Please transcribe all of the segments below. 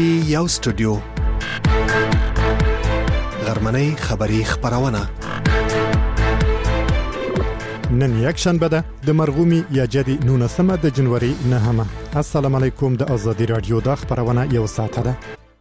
پټي یو سټوډیو غرمنۍ خبری خبرونه نن یک شنبه ده د مرغومی یا جدي 19 د جنوري 9. السلام علیکم. د ازادي رادیو د خبرونه یو ساعت ده.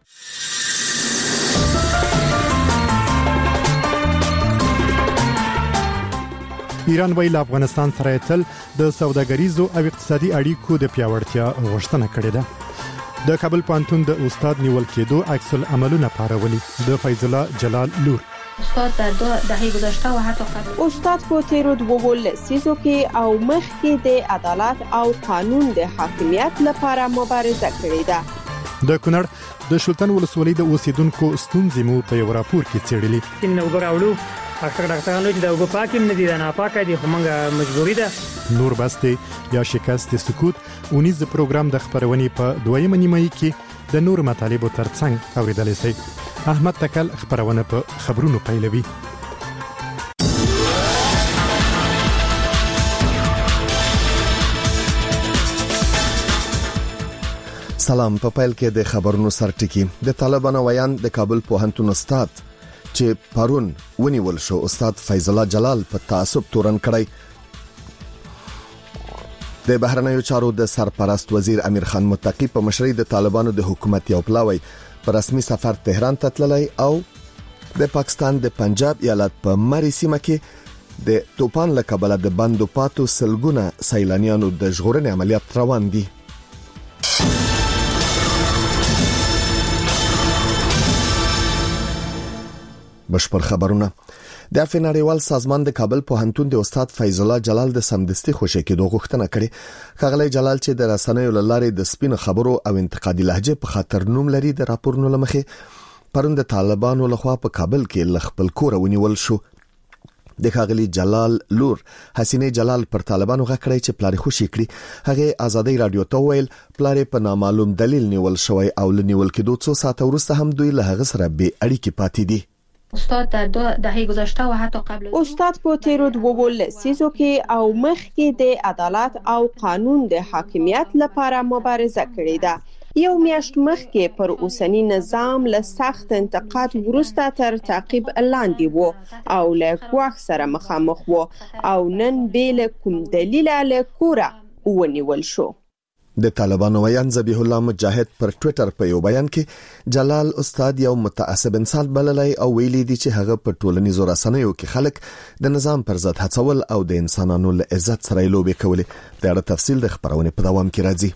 ایران ویل افغانستان سره تل د سوداګریزو او اقتصادي اړیکو د پیاوړتیا غوښتنه کړې ده. د کابل پوهنتون د استاد نیول کېدو عکس العملونه پارولي. د فیض الله جلال لور استاد در 2 دهه گذشته و حتی قبل استاد په تیرو 2 لسیزو کې او مخکې د عدالت او قانون د حاکمیت لپاره مبارزه کړې ده. د کونړ د شلتن ولسوالۍ د اوسیدونکو ستونزې مو په یو راپور کې څېړلې. نو وګورئ اکثر ډاکټرانو چې دا وګپاکم نه دي نه پاکه دي خو موږ مجبوري ده. نور بسته یا شکست سکوت اونیز پروګرام د خبرونې په دویمه نیمه کې د نور مطالبو ترڅنګ اوریدل شي. احمد تکل خبرونه په خبرونو پیلوي. سلام. په پیل کې د خبرونو سرټکی. د طالبانو ویان د کابل پوهنتون استاد چې پرون ونیول شو استاد فیض الله جلال په تعصب تورن کړی. د بهرنیو چارو د سرپرست وزیر امیر خان متقی په مشرۍ د طالبانو د حکومت یو پلاوی په رسمي سفر تهران ته تللی او د پاکستان د پنجاب ایالت په مری سیمه کې د توپان له کبله د بندو پاتو سلګونه سیلانیانو د ژغورنې عملیات روان دي. بشپړ خبرونه. د افغانستان سازمان د کابل پوهنتون د استاد فیض الله جلال د سمدستي خوشی کېدو غوښتنه کړې. ښاغلی جلال چې د رسنیو لارې د سپین خبرو او انتقادي لهجه په خاطر نوم لري د راپورونو لمخې پرون د طالبانو لخوا په کابل کې لخپل کور ونیول شو. د ښاغلی جلال لور حسینه جلال پر طالبانو غکړی چې پلار خوشی کړي. هغه ازادي رادیو ته ویل پلار په نامعلوم دلیل نیول شوی او لنیول کېدو څو ساعت وروسته هم دوی له هغه سره به اړیکې پاتې دي. استاد در 2 دهه گذشته و حتی قبل استاد په تیرو 2 لسیزو کې او مخکې د عدالت او قانون د حاکمیت لپاره مبارزه کړې ده. یو میاشت مخکې پر اوسنی نظام له سخت انتقاد وروسته تر تعقیب لاندې وو او له ګواښ سره مخامخ وو او نن بیل کوم دلیل له کوره ونیول شو. د طالبانو ویان ذبیح الله مجاهد پر ټوئیټر په یو بیان کې جلال استاد یو متعصب انسان بللی او ویلي دي چې هغه په ټولنیزو رسنیو کې خلک د نظام پر ضد هڅول او د انسانانو له عزت سره لوبې کولې. دا تفصیل د خبرونې په دوام کې راځي.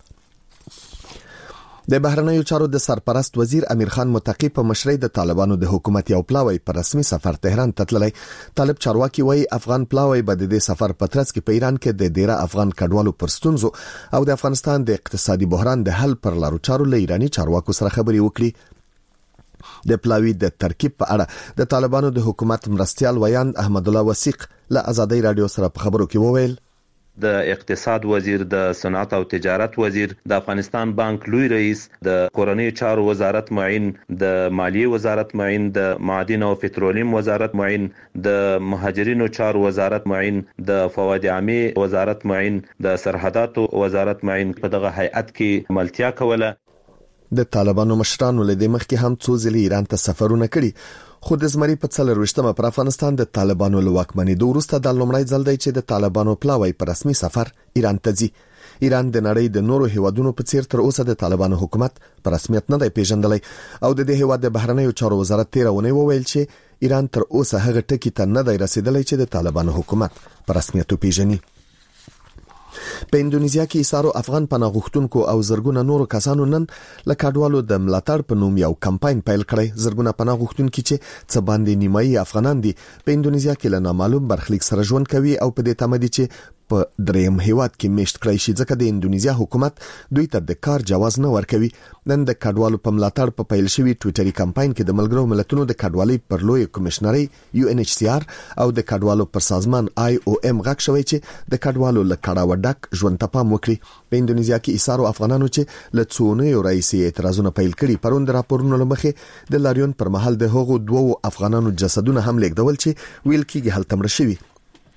د بهرنیو چارو د سرپرست وزیر امیر خان متقی په مشرۍ د طالبانو د حکومت یو پلاوی په رسمي سفر تهران ته تللی. طالب چارواکي وایي افغان پلاوی به د سفر په ترڅ کې په ایران کې د ډیره افغان کډوالو پر ستونزو او د افغانستان د اقتصادي بحران د حل پر لارو چارو له ایرانی چارواکو سره خبرې وکړي. د پلاوی د ترکیب په اړه د طالبانو د حکومت مرستيال ویان احمد الله وثیق له ازادي رادیو سره په خبرو کې وویل د اقتصاد وزیر، د صنعت او تجارت وزیر، د افغانستان بانک لوی رئیس، د کورنیو چارو وزارت معین، د مالیې وزارت معین، د معادن او پټرولیم وزارت معین، د مهاجرینو چارو وزارت معین، د فواد عامه وزارت معین، د سرحداتو وزارت معین په دغه هیئت کې ملتیا کوله. د طالبانو مشرانو له دې مخکې هم څو ځله ایران ته سفرونه کړي. خو د زمري په 24مه پر افغانستان د طالبانو له واکمنۍ وروسته د لومړی ځل دی چې د طالبانو پلاوی په رسمي سفر ایران ته ځي. ایران د نړۍ د نورو هیوادونو په څیر تر اوسه د طالبانو حکومت په رسمیت نه دی پیژندلی او د دې هیواد د بهرنیو چارو وزارت تیرونه وویل چې ایران تر اوسه هغه ټکی ته نه دی رسیدلی چې د طالبانو حکومت په رسمیت پیژني. په اندونیزیا کې ایسارو افغان پناه غوښتونکو او زرګونه نورو کسانو نن له کډوالو د ملاتړ په نوم یو کمپاین پیل کړی. زرګونه پناه غوښتونکي چې څه باندې نیمایي افغانان دي په اندونیزیا کې له نامعلوم برخلیک سره ژوند کوي او په دې تمه دي چې په دریم هیواد کې میشت کړی شي ځکه د اندونیزیا حکومت دوی ته د کار جواز نه ورکوي. نن د کډوالو په ملاتړ په پیل شوی ټوئیټري کمپاین کې د ملګرو ملتونو د کډوالۍ پر لوی کمشنري UNHCR او د کډوالو پر سازمان IOM غږ شوی چې د کډوالو له کړهو ډک ژوند ته پام وکړي. په اندونیزیا کې ایسارو افغانانو چې له څونیو رئیسي اعتراضونه پیل کړي پرون د راپورونو لمخې د لاریون پر مهال د هغو 2 افغانانو جسدونه هم لیږدول چې ویل کېږي هلته مړ شوي.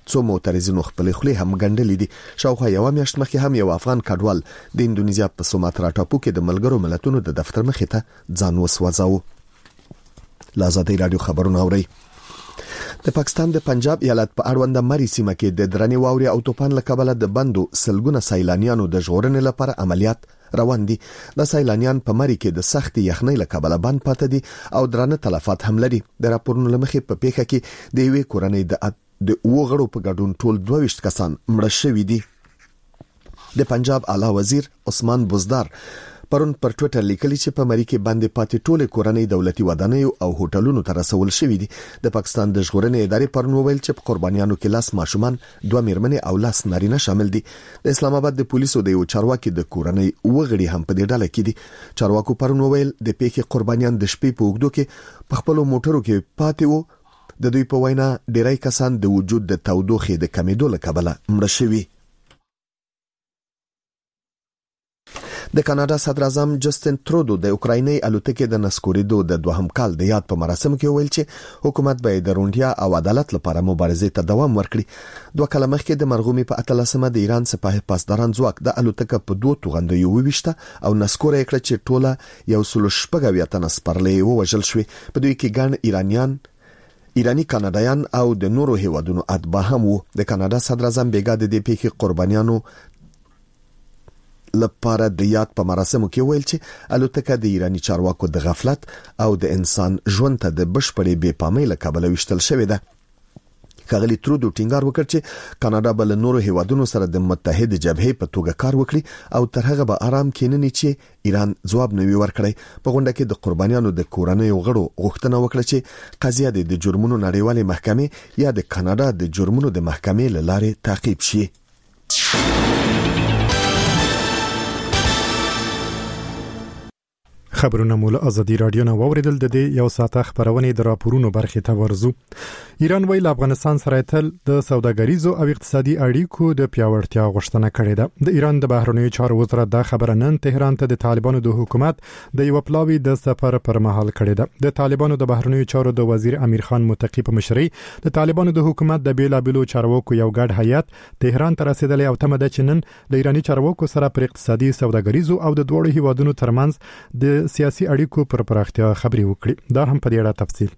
څو معترضینو خپل خولي هم ګنډلې دي. شاوخوا یو میاشت مخکې هم یو افغان کډوال د اندونیزیا په سوماترا ټاپو کې د ملګرو ملتونو د دفتر مخې ته ځان وسوځاوه. لازادي رادیو خبرونه اوري. د پاکستان د پنجاب ایالت په اړوند مری سیمه کې د درنې واوري او طوفان له کبله د بندو سلګونه سیلانیانو د ژغورنې لپاره عملیات روان دي. د سیلانیان په مری کې د سخت یخنۍ له کبله بند پاتې دي او درنه تلفات هم لري. د راپورونو لمخې په پیښه کې د یوې کورنۍ د وګړو په ګډون ټول 22 کسان مړه شوي دي. د پنجاب اعلی وزیر عثمان بزدار پرون پر ټوئیټر لیکلی چې په مری کې باندې پاتې ټوله کورنۍ دولتي ودانۍ او هوټلونو ته رسول شوې دي. د پاکستان د ژغورنې ادارې پرون وویل چې په قربانیانو کې لاس ماشومان 2 میرمنې او لاس نارینه شامل دي. د اسلام آباد د پولیسو د یو چارواکي د کورنۍ وګړي هم په دې ډله کې دي. چارواکو پرون وویل د پیښې قربانیان د شپې په اوږدو کې په خپل موټرو کې پاتې وو. د دوی په وینا ډیری کسان د وجود د تودوخې د کمیدو له کبله مړه شوي. د کاناډا صدر اعظم جسټین ترودو د اوکرایني الوتکې د نسکوریدو د دوهم کال د یاد په مراسم کې ویل چې حکومت به د روڼتیا او عدالت لپاره مبارزې ته دوام ورکړي. 2 کال مخکې د مرغومي په 18مه د ایران سپاه پاسداران ځواک د الوتکې په 2 توغندیو وويشته او نسکور یې کړ چې ټوله یو سل شپږ تنه سپرلې ووژل شوې. په دوی کې ګڼ ایرانی کاناډایان او د نورو هیوادونو اتباع هم وو. د کاناډا صدر اعظم بیګا د دې پیښې قربانیانو لپاره د یاد په مراسمو کې ویل چې الوتکه د ایرانی چارواکو د غفلت او د انسان ژوند ته د بشپړې بې پامۍ له کبله وشتل شوې ده. ښاغلي ترودو ټینګار وکړ چې کاناډا بل نورو هیوادونو سره د متحد جبهې په توګه کار وکړي او تر هغه به آرام کیننی چې ایران ځواب نه وی ورکړي. په غونډه کې د قربانیانو د کورنۍ غړو غوښتنه وکړه چې قضیه د جرمونو نړیوالې محکمې یا د کاناډا د جرمونو د محکمې له لارې تعقیب شي. خبرونه مول ازادي رادیو نه ووریدل. د دې یو ساعته خبرونه د راپورونو برخې ته ورزو. ایران ویل افغانستان سره تل د سوداګریزو او اقتصادي اړیکو د پیاوړتیا غوښتنه کړې ده. د ایران د بهرنیو چارو وزارت د خبره نن تهران ته د طالبانو د حکومت د یو پلاوی د سفر پر مهال کړې ده. د طالبانو د بهرنیو چارو د وزیر امیر خان متقی په مشرۍ د طالبانو د حکومت د بیلابلو چارواکو یو ګډ هیئت تهران ته رسیدلی او تمه ده چې نن د ایرانی چارواکو سره پر اقتصادي سوداګریزو او د دوړو هیوادونو ترمنځ د سیاسي اړیکو پر پراختیا خبري وکړي. دا هم په دې اړه تفصیل.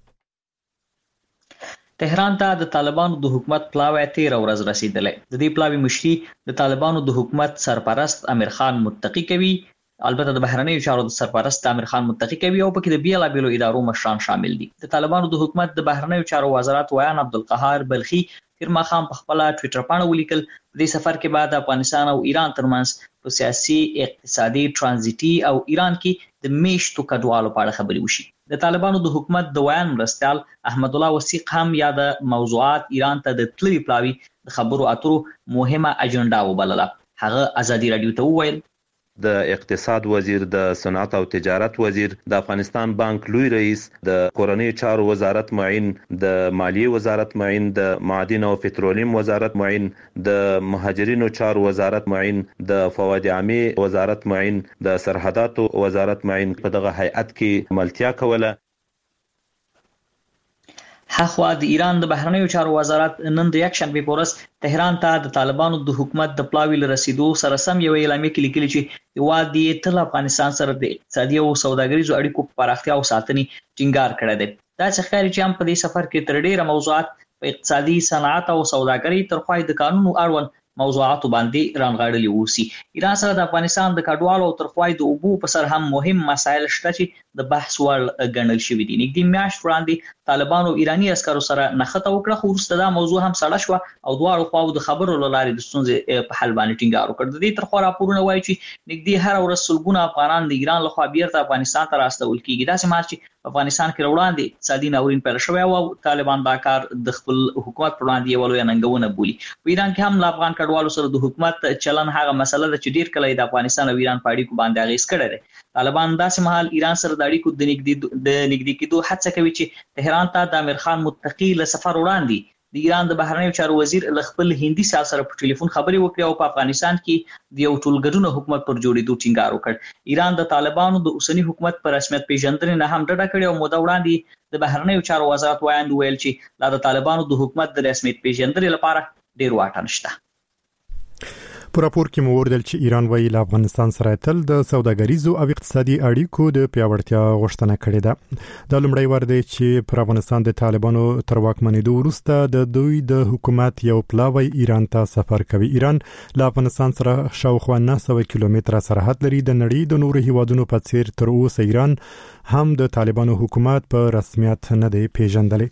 تهران ته د طالبانو د حکومت پلاوی 13 ورځ رسیدلی. د دې پلاوی مشري د طالبانو د حکومت سرپرست امیر خان متقی کوي. البته د بهرنیو چارو د سرپرست امیر خان متقی کوي او پکې د بیلابلو ادارو مشران شامل دي. د طالبانو د حکومت د بهرنیو چارو وزارت ویان عبدالقهار بلخي فرما خان په خپل ټوئیټر باندې ولیکل د دې سفر کې بعد افغانستان او ایران ترمنځ په سیاسي اقتصادي ترانزیټي او ایران کې د میشتو کډوالو په اړه خبري وشي. د طالبانو د حکومت د ویان مرستیال احمد الله وثیق هم یا د موضوعات ایران ته د تلوي پلاوی د خبرو اترو مهمه اجنډا وبلله. هغه ازادي رادیو ته وویل د اقتصاد وزیر، د صنعت او تجارت وزیر، د افغانستان بانک لوی رئیس، د کورنۍ چارو وزارت معین، د مالیې وزارت معین، د معادن او پټرولیم وزارت معین، د مهاجرینو چارو وزارت معین، د فواد عامه وزارت معین، د سرحداتو وزارت معین په دغه هیئت کې ملتیا کوله. حخوا د ایران د بهرنیو چارو وزارت نن د یک شنبه په ورځ تهران ته د طالبانو د حکومت د پلاوی رسیدو سره سم یو اعلامیه کې لیکلي چې هیواد یې تل افغانستان سره د اقتصادي او سوداګریزو اړیکو په پراختیا او ساتنې ټینګار کړی دی. دا چې ښکاري چې هم په دې سفر کې تر ډیره موضوعات په اقتصادي، صنعت او سوداګرۍ تر خوا د قانونو اړوند موضوعات باندې رانغاړلي اوسي. ایران سره د افغانستان د کډوالو او تر خوا د اوبو په سر هم مهم مسایل شته چې د بحث وړ ګڼل شوي دي. نږدې میاشت وړاندې طالبانو ایرانی عسکرو سره نښته وکړه، خو وروسته دا موضوع هم سړه شوه او دواړو خواو د خبرو له لارې د ستونزې په حل باندې ټینګار وکړ. د دې تر خوا راپورونه وایي چې نږدې هر ورځ سلګونه افغانان د ایران لخوا بیرته افغانستان ته راستول کیږي. داسې مهال چې افغانستان کې وړاندې اقتصادي ناورین پیل شوی او طالبان دا کار د خپل حکومت پر وړاندې یو لوی ننګونه بولي. په ایران کې هم له افغان کډوالو سره د حکومت چلن هغه مسله ده چې ډیر کله د افغانستان او ایران په اړیکو باندې اغیز کړی دی. طالبان داسې مهال ایران سره د اړیکو د نږدې کېدو هڅه کوي چې تهران ته د امیر خان متقی له سفر وړاندې د ایران د بهرنیو چارو وزیر خپل هندي سیال سره په ټلیفون خبرې وکړې او په افغانستان کې د یو ټولګډون حکومت پر جوړېدو ټینګار وکړ. ایران د طالبانو د اوسنی حکومت پر رسمیت پیژندنې نه هم ډډه کړې او موده وړاندې د بهرنیو چارو وزارت وایي ویل چې د طالبانو د حکومت د رسمیت پیژندنې لپاره ډیر واټن شته. په راپور کې مو وردل چې ایران وایي له افغانستان سره تل د سوداګریزو او اقتصادي اړیکو د پیاوړتیا غوښتنه کړې ده. د لومړی وار دی چې پر افغانستان د طالبانو تر واکمنېدو وروسته د دوی د حکومت یو پلاوی ایران ته سفر کوي. ایران له افغانستان سره شاوخوا 900 کیلومتره سرحد لري. د نړۍ د نورو هیوادونو په څیر تر اوسه ایران هم د طالبانو حکومت په رسمیت نه دی پیژندلی.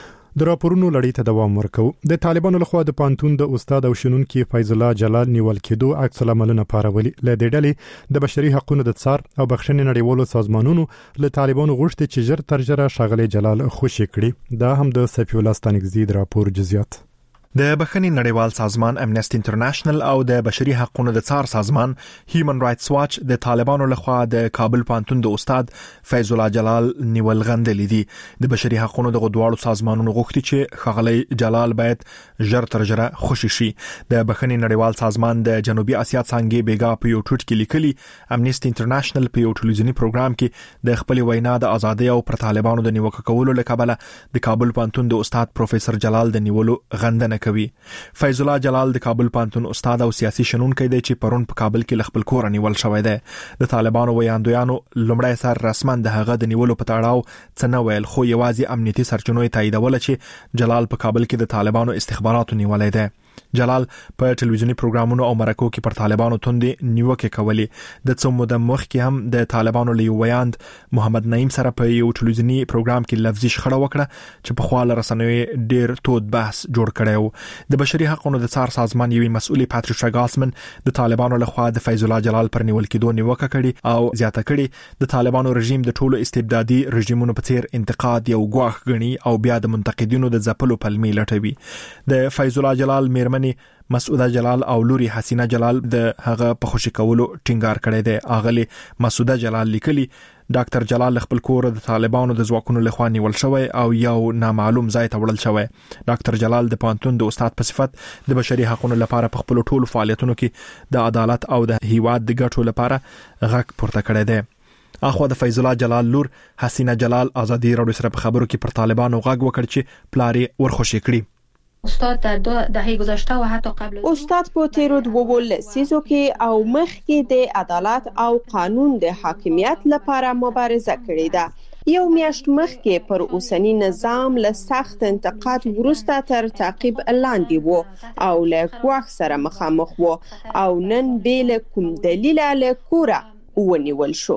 د راپورونو لړۍ ته دوام ورکو. د طالبانو لخوا د پانتون د استاد او شنونکي فیض الله جلال نیول کېدو عکس العملونه پارولي. له دې ډلې د بشري حقوقو د څار او بخښنې نړیوالو سازمانونو له طالبانو غوښتي چې ژر تر ژره ښاغلي جلال خوشي کړي. دا هم د صفي الله ستانکزي د راپور جزئیات. د بخښنې نړیوال سازمان امنیسټي انټرنیشنل او د بشري حقوقو د څار سازمان هیومن رائټس واچ د طالبانو لخوا د کابل پانتون د استاد فیض الله جلال نیول غندلې دي. د بشري حقوقو د غوډوالو سازمانونو غوښتي چې ښاغلي جلال باید ژر تر ژره خوشي شي. د بخښنې نړیوال سازمان د جنوبي اسیا څنګه بیګا په یو ټوټ کې لیکلي امنیسټي انټرنیشنل په یو ټلویزیونی پروګرام کې د خپل وینا د ازادۍ او پر طالبانو د نیوکه کولو لپاره د کابل پانتون د استاد پروفیسور جلال د نیولو غندنه کوي. فیض الله جلال د کابل پانتون استاد او سیاسي شنونکی دی چې پرون په کابل کې خپل کور نیول شوی دی. د طالبانو ویاندویانو لومړی سر رسما د هغه د نیولو په تړاو څه نه ویل، خو یوازې امنیتي سرچینو تاییدول چې جلال په کابل کې د طالبانو استخباراتو نیولای دی. جلال په ټلویزیونی پروګرامونو او مرکو کې پر طالبانو توندې نیوکه کوي. د څو موده مخکې هم د طالبانو له ویاند محمد نعیم سره په یو ټلویزیونی پروګرام کې لفظي شخړه وکړه چې په خواله رسنوي ډیر تود بحث جوړ کړو. د بشري حقوقو د څار سازمان یوې مسؤلې پاتریشا ګاسمن د طالبانو لخوا د فیض الله جلال پر نیول کېدو نیوکه کړي او زیاته کړي د طالبانو رژیم د ټولو استبدادي رژیمونو په څیر انتقاد یو ګواښ غني او بیا د منتقدینو د ځپلو پلمې لټوي. د فیض الله جلال میرمنې مسعوده جلال او لوري حسینه جلال د هغه په خوشی کولو ټینګار کړی دی. اغلی مسعوده جلال لیکلي ډاکټر جلال خپل کور د طالبانو د ځواکونو لخوا نیول شوی او یو نامعلوم ځای ته وړل شوی. ډاکټر جلال د پانتون د استاد په صفت د بشري حقوقو لپاره په خپل ټولو فعالیتونو کې د عدالت او د هیواد د ګټو لپاره غږ پورته کړی دی. اخو د فیض الله جلال لور حسینه جلال ازادي راډیو سره په خبرو کې پر طالبانو غږ وکړ چې پلاری ورخوشي کړي. استاد در 2 دهه گذشته و حتی قبل استاد په تیرو 2 لسیزو کې او مخکې د عدالت او قانون د حاکمیت لپاره مبارزه کړې ده. یو میاشت مخکې پر اوسنی نظام له سخت انتقاد وروسته تر تعقیب لاندې وو او له ګواښ سره مخامخ وو او نن بیل کوم دلیل له کوره ونیول شو.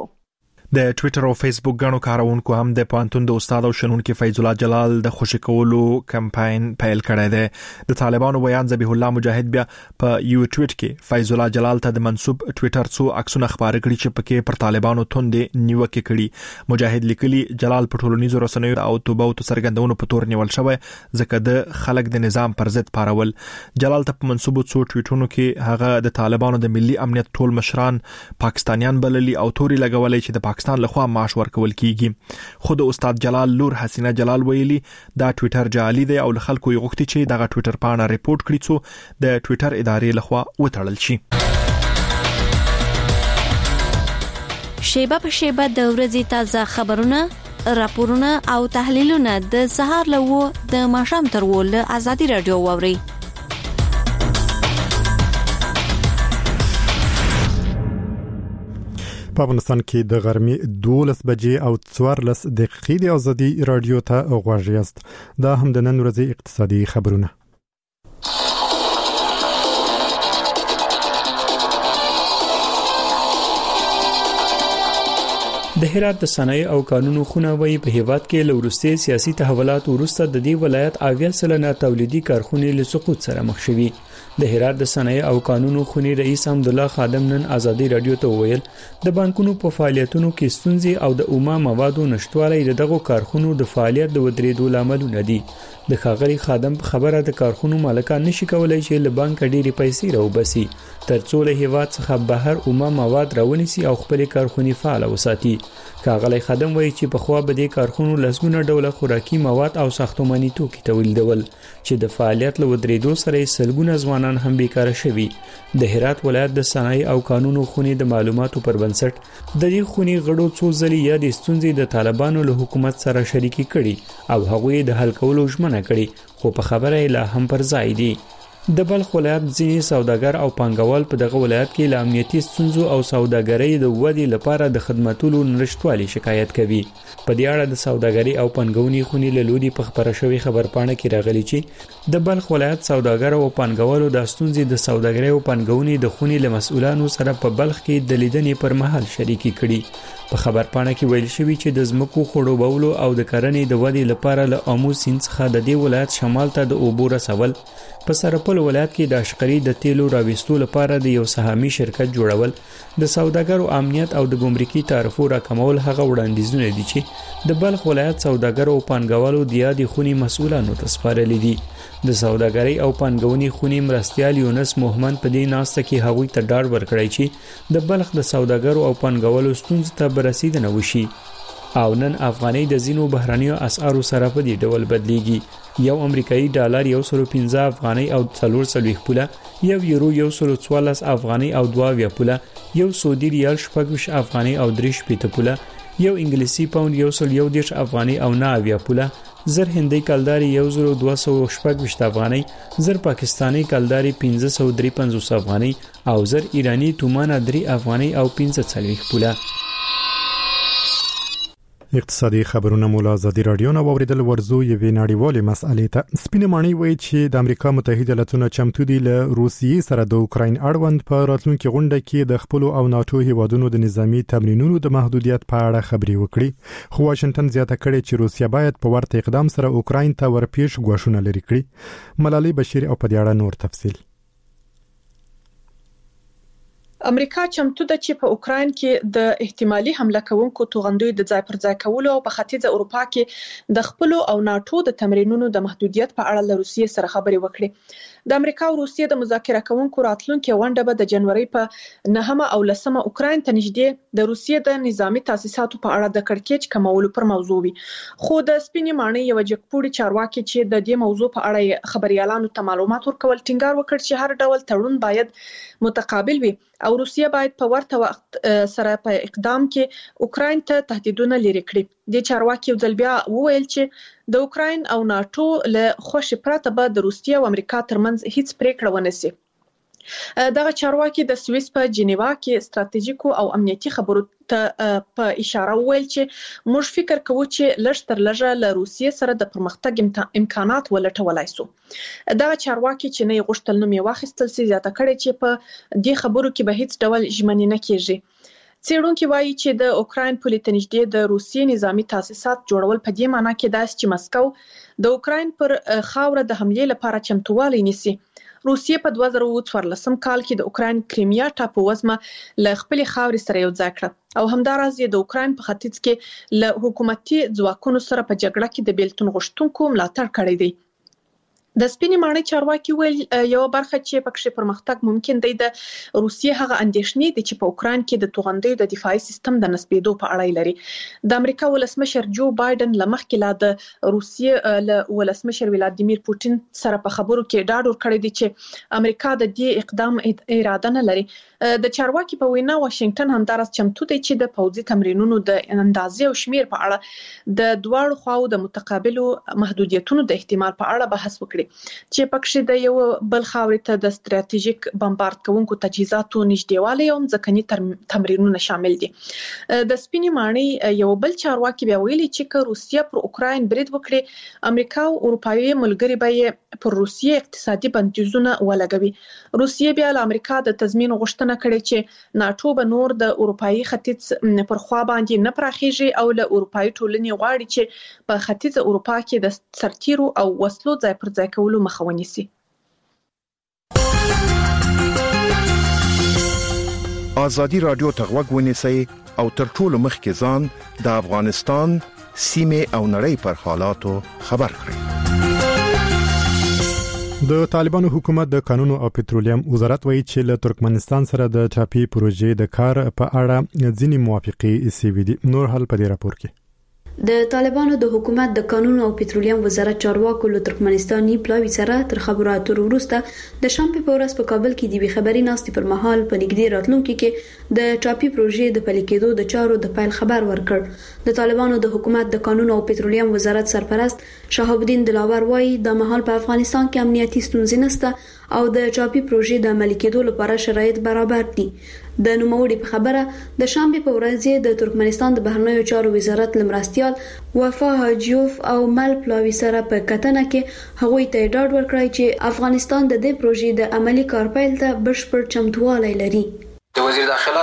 د ټوئیټر او فیسبوک غنو کارونکو هم د پانتون د استاد او شنونکي فیض الله جلال د خوشی کولو کمپاین پیل کړی دی. د طالبانو ویان ذبیح الله مجاهد بیا په یو ټویټ کې فیض الله جلال ته د منسوب ټوئیټر څو عکسونه خبرې کړي چې پکې پر طالبانو توندې نیوکه کړي. مجاهد لیکلي جلال په ټولنیزو رسنیو او توبه او سرګندونو په تور نیول شوی ځکه د خلک د نظام پر ضد پارول. جلال ته په منسوب څو ټویټونو کې هغه د طالبانو د ملي امنیت ټول مشران پاکستانیان بللي او توري لګولې چې د پاکستان لخوا معاش ورکول کیږي. خو د استاد جلال لور حسینه جلال ویلي دا ټوئیټر جعلي دی او خلکو یې غوښتي چې دغه ټوئیټر پاڼه ریپورت کړي څو د ټوئیټر ادارې لخوا وټړل شي. شیبه په شیبه د ورځې تازه خبرونه، راپورونه او تحلیلونه د سهار له د ماښام تر له ازادي رادیو واوري. په افغانستان کې د غرمې 12 بجې او 14 دقیقې د ازادي رادیو ته غوږ یاست. دا هم د نن ورځې اقتصادي خبرونه. د هرات د صنایع او قانونو خونه وی په هیواد کې لورسته سیاسي تحولات ورسته د دې ولایت 80% تولیدي کارخونې له سقوط سره مخ شوي. د هرات د صنایع او قانونو خونی رئیس حمد الله خادم نن ازادي رادیو ته ویل د بانکونو په فعالیتونو کې ستونزې او د اومه موادو نشټوالی دغه کارخونو د فعالیت د ودرېدو لاملونه دي د ښاغلي خادم په خبره د کارخونو مالکان نشي کولای چې له بانک ډېری پیسې راوبسي ترڅو له هیواد څخه بهر اومه مواد راونیسي او خپل کارخونې فعال وساتي ښاغلي خادم وایي چې په خوا به د کارخونو لسګونه ډوله خوراکي مواد او ساختماني توکي تولیدول چې د فعالیت له ودرېدو سره سلګونه ځوانان هم بیکاره شوي د هرات ولایت د صنایع او قانونو خونې د معلوماتو پر بنسټ د دې خونې غړو څو ځلې یا د ستونزې د طالبانو له حکومت سره شریکي کړي او هغوی د حل کولو ژمنه کړي خو په خبره لا هم پر ځای دي د بلخ ولایت ځینې سوداګر او پانګوال په دغه ولایت کې له امنیتي ستونزو او سوداګرۍ د ودې لپاره د خدماتو نشټوالي شکایت کوي په دې اړه د سوداګرۍ او پانګونې خونې له لوري په خبره شوی خبرپاڼه کې راغلي چې د بلخ ولایت سوداګر او پانګوالو د ستونزې د سوداګرۍ او پانګونې د خونې له مسؤلانو سره په بلخ کې د لیدنې پر مهال شریکي کړي په خبرپاڼه کې ویل شوی چې د ځمکو خړوبولو او د کرنې د ودې لپاره له امو سیند څخه د دې ولایت شمال ته د اوبو رسول په سرپل ولایت کې د اشقري د تیلو راوستلو لپاره د یو سهامي شرکت جوړول د سوداګرو امنیت او د ګمرکي تعرفو راکمول هغه وړاندیزونه دي چې د بلخ ولایت سوداګرو او پانګوالو د یادې خونې مسؤلانو ته سپارلي دي د سوداګرۍ او پانګونې خونې مرستیال یونس محمد په دې ناسته کې هغوی ته ډاډ ورکړی چې د بلخ د سوداګرو او پانګوالو ستونزو ته برسیدنه وشي او نن افغاني د زینو بهرانیو اسعارو سره په دې ډول بدلیږي یو امریکایي ډالر 115 افغاني او 440 پوله یو یورو 114 افغاني او 2 پوله یو سعودي ریال 14 افغاني او 3 پوله یو انګلیسي پاوند 110 افغاني او 9 پوله زر هندي کلداري 1214 افغاني زر پاکستاني کلداري 553 افغاني او زر ایرانی تومان 3 افغاني او 45 پوله اقتصادي خبرونه مولا ازادي رادیو نو اوریدل ورزو یوې نړیوالې مسالې ته سپینه مانی وایي چې د امریکا متحده ایالاتونو چمتو دي له روسیې سره د اوکراین اړوند په راتلونکي غونډه کې د خپل او ناتو هیوادونو د نظامی تمرینونو د محدودیت په اړه خبري وکړي خو واشنگټن زیاته کړي چې روسیا باید په ورته اقدام سره اوکراین ته ورپېښ غوښنه لري کړي ملالۍ بشیر او په دې اړه نور تفصیل امریکا چمتو ده چې په اوکراین کې د احتمالي حمله کوونکو توغندوی د ځای پر ځای کولو او په ختیځه اروپا کې د خپل او ناتو د تمرینونو د محدودیت په اړه له روسیې سره خبري وکړي د امریکا او روسیې د مذاکره کوونکو راتلونکي غونډه به د جنوري په 9 او 10 اوکراین ته نږدې د روسیې د نظامی تاسیساتو په اړه د کړکېچ کمولو پر موضوع وي خو د سپینې مانی یو جګپوړي چارواکي چې د دې موضوع په اړه خبريالانو ته معلومات ورکول ټینګار وکړ چې هر ډول تړون باید متقابل وي او روسیه باید په ورته وخت سره په اقدام کې اوکراین ته تهدیدونه لري کړي د چارواکي یو ځل بیا وویل چې د اوکراین او ناتو له خوشي پرته به د روسیه او امریکا ترمنځ هیڅ پریکړه ونه سي دغه چارواکي د سویس په جنیوا کې ستراتیژیکو او امنیتي خبرو ته په اشاره ویل چې موږ فکر کوو چې لږ تر لږه له روسیې سره د پرمختګ امکانات ولټولای سو دغه چارواکي چې نه غوښتل نوم یې واخیستل سي زیاته کړي چې په دې خبرو کې به هیڅ ډول ژمنې نه کیږي څېړونکو وایي چې د اوکراین په لټنجدي د روسیې نظامی تاسیسات جوړول په دې معنی کې داس چې مسکو د اوکراین پر خاوره د حمله لپاره چمتووالی نیسي روسیې په 2014 کال کې د اوکراین کریمیا ټاپووزمه له خپل خاورې سره یو ځای کړ او همدارس د اوکراین په ختیځ کې له حکومتي ځواکونو سره په جګړه کې د بیلتون غوښتونکو ملاتړ کړی دی د سپینې ماڼۍ چارواکي ویل یو برخه چې پکې پرمختګ ممکن دی د روسیې هغه اندېښنې دي چې په اوکراین کې د توغندیو د دفاعي سیستم د نسبېدو په اړه لري د امریکا ولسمشر جو بایدن لمخکې لا د روسیې له ولسمشر ولادیمیر پوتین سره په خبرو کې ډاډ ورکړی دی چې امریکا د دې اقدام اراده نه لري د چارواکي په وینا واشنگټن همدارس چمتو دی چې د پوځي تمرینونو د اندازې او شمیر په اړه د دوه خواو د متقابلو محدودیتونو د احتمال په اړه بحث وکړي چې پکې د یو بل خاورې ته د ستراتیژیک بمبارد کوونکو تجهیزاتو نږدېوالی او ځکهني تمرینونه شامل دي د سپینې ماڼۍ یو بل چارواکي بیا ویلي چې روسیه پر اوکراین برید وکړي امریکا او اروپایي ملګري به پر روسیې اقتصادي بندیزونه ولګوي روسیې بیا له امریکا د تضمین غوښتنه کړې چې ناتو به نور د اروپایي ختیځ پر خوا باندې نه پراخیږي او له اروپایي ټولنې غواړي چې په ختیځ اروپا کې د سرتیرو او وسلو ځای پر ځای کولو مخه ونیسي ازادي رادیو ته غوږ ونیسئ او تر ټولو مخکې ځان د افغانستان سیمه او نړۍ پر حالاتو خبر کړئ. د طالبانو حکومت د قانون او پټرولیم وزارت وایي چې له ترکمنستان سره د چاپی پروژې د کار په اړه ځینې موافقې شوې دي. نور حل په دې راپور کې د طالبانو د حکومت د قانون او پټرولیم وزارت چارواکو له ترکمنستاني پلاوی سره تر خبرو اترو وروسته د شنبه په ورځ په کابل کې د خبري ناستې پر مهال په نږدې راتلونکو کې د چاپی پروژې د پلي کېدو د چارو د پیل خبر ورکړ. د طالبانو د حکومت د قانون او پټرولیم وزارت سرپرست شهاب الدین دلاور وایي د مهال په افغانستان کې امنیتي ستونزې نشته او د چاپی پروژې د عملي کېدو لپاره شرایط برابر دي. د نوموړي په خبره د شنبه په ورځ د ترکمنستان د بهرنیو چارو وزارت لمرستيال وفا حاجیوف او مل پلاوی سره په کتنه کې هغوی ته ډاډ ورکړی چې افغانستان د دې پروژې د عملي کار پیل ته بشپړ چمتووالی لري. د وزیر داخله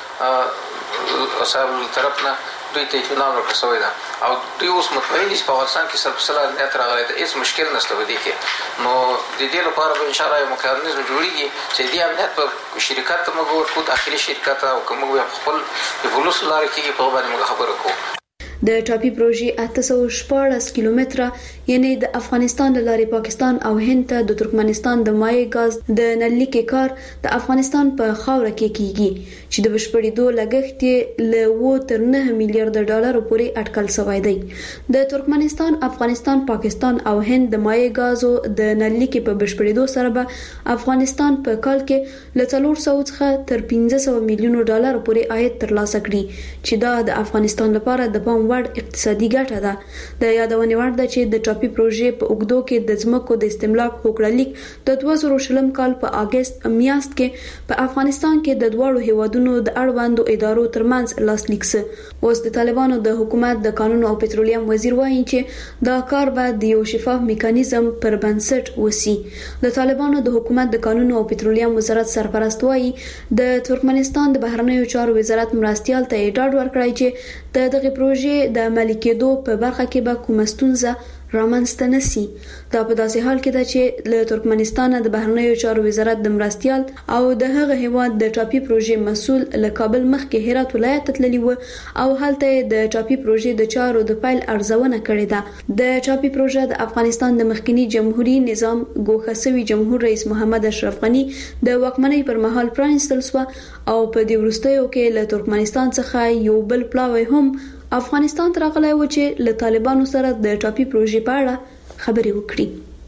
صاحب طرفنا دوی ته اطمینان ورکړی ده او دوی اوس مطمئن دي چې په افغانستان کې سربسره امنیت راغلی دی، هیڅ مشکل نشته په دې کې. نو د دې لپاره به انشاءالله یو میکانیزم جوړیږي چې دې امنیت په شرکت ته موږ ورکو، داخلي شرکت او که موږ خپل د پولیس لارې کېږي په باندې موږ خبرې کوو. د ټاپي پروژې 814 کیلومتره یعنی د افغانستان له لارې پاکستان او هند ته د ترکمنستان د مایع غاز د نللیکې کار د افغانستان په خاوره کې کیږي چې د بشپړېدو لګښت له 9 میلیارډ ډالر پورې اټکل شوی دی. د ترکمنستان، افغانستان، پاکستان او هند د مایع غازو د نللیکې په بشپړېدو سره به افغانستان په کال کې له 400 څخه تر 500 میلیون ډالر پورې عاید ترلاسه کړي چې دا د افغانستان لپاره د پام وړ اقتصادي ګټه ده. د یادونې وړ ده چې د ټاپي پروژې په اوګدو کې د ځمکو د استملاک هوکړلیک د 2020 کال په اگست میاشت کې په افغانستان کې د دوړو هیوادونو د اړوندو ادارو ترمنځ لاسلیک شو. اوس د طالبانو د حکومت د قانون او پټرولیم وزیر وایي چې دا کار به د یو شفاف میکانیزم پر بنسټ وسی. د طالبانو د حکومت د قانون او پټرولیم وزارت سرپرست وایي د ترکمنستان د بهرنیو چارو وزارت مرستيال ته ډاډ ورکړی چې دغه پروژې د عملي کېدو په برخه کې به کومه ستونزه رامنځته نشي. دا په داسې حال کې ده چې له ترکمنستان د بهرنیو چارو وزارت د مرستيال او د هغه هیواد د ټاپي پروژې مسول له کابل مخکې هرات ولایت ته تللی و او هلته د ټاپي پروژې د چارو د پیل ارزونه کړې ده. د ټاپي پروژې د افغانستان د مخکنی جمهوریت نظام ګوښه شوی جمهور رئیس محمد اشرف غنی د واکمنۍ پر مهال پرانستل شو او په دې وروستیو کې له ترکمنستان څخه یو بل پلاوی هم افغانستان ته راغلی و چې له طالبانو سره د ټاپي پروژې په اړه خبرې وکړي.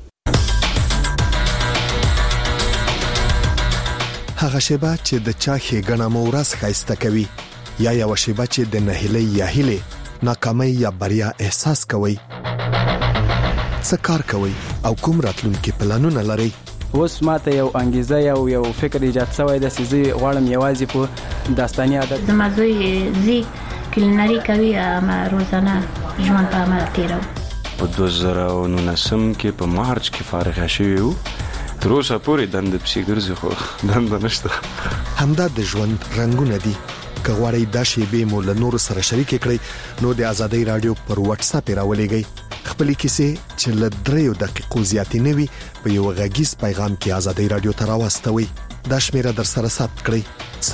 هغه شیبه چې د چا ښېګڼه مو ورځ ښایسته کوي یا یو شیبه چې د نهیلۍ یا هیلې ناکامۍ یا بریا احساس کوي. څه کار کوي او کوم راتلونکي پلانونه لري؟ اوس ماته یو انګیزه یو فکر ایجاد شوی د سيزي غواړم یوازې په داستاني عادت زمازوی زی کلینری کوي اما روزانه ژوند په عمل تیرو. په 2019 کې په مارچ کې فارغ شوی وو. تر اوسه پورې دند پسې ګرځي خو دند نشته. همدا د ژوند رنگونه دي. که غواړئ دا شیبې مو له نورو سره شریک کړئ نو د ازادۍ رادیو پر واتس اپ راولېږئ. خپلې کیسې چې له 3 دقیقو زیاتې نه وي په یو غږیز پیغام کې ازادۍ رادیو ته راوستوئ. دا شمیره در سره ثبت کړئ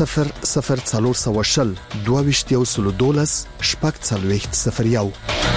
00420 2212 شپږ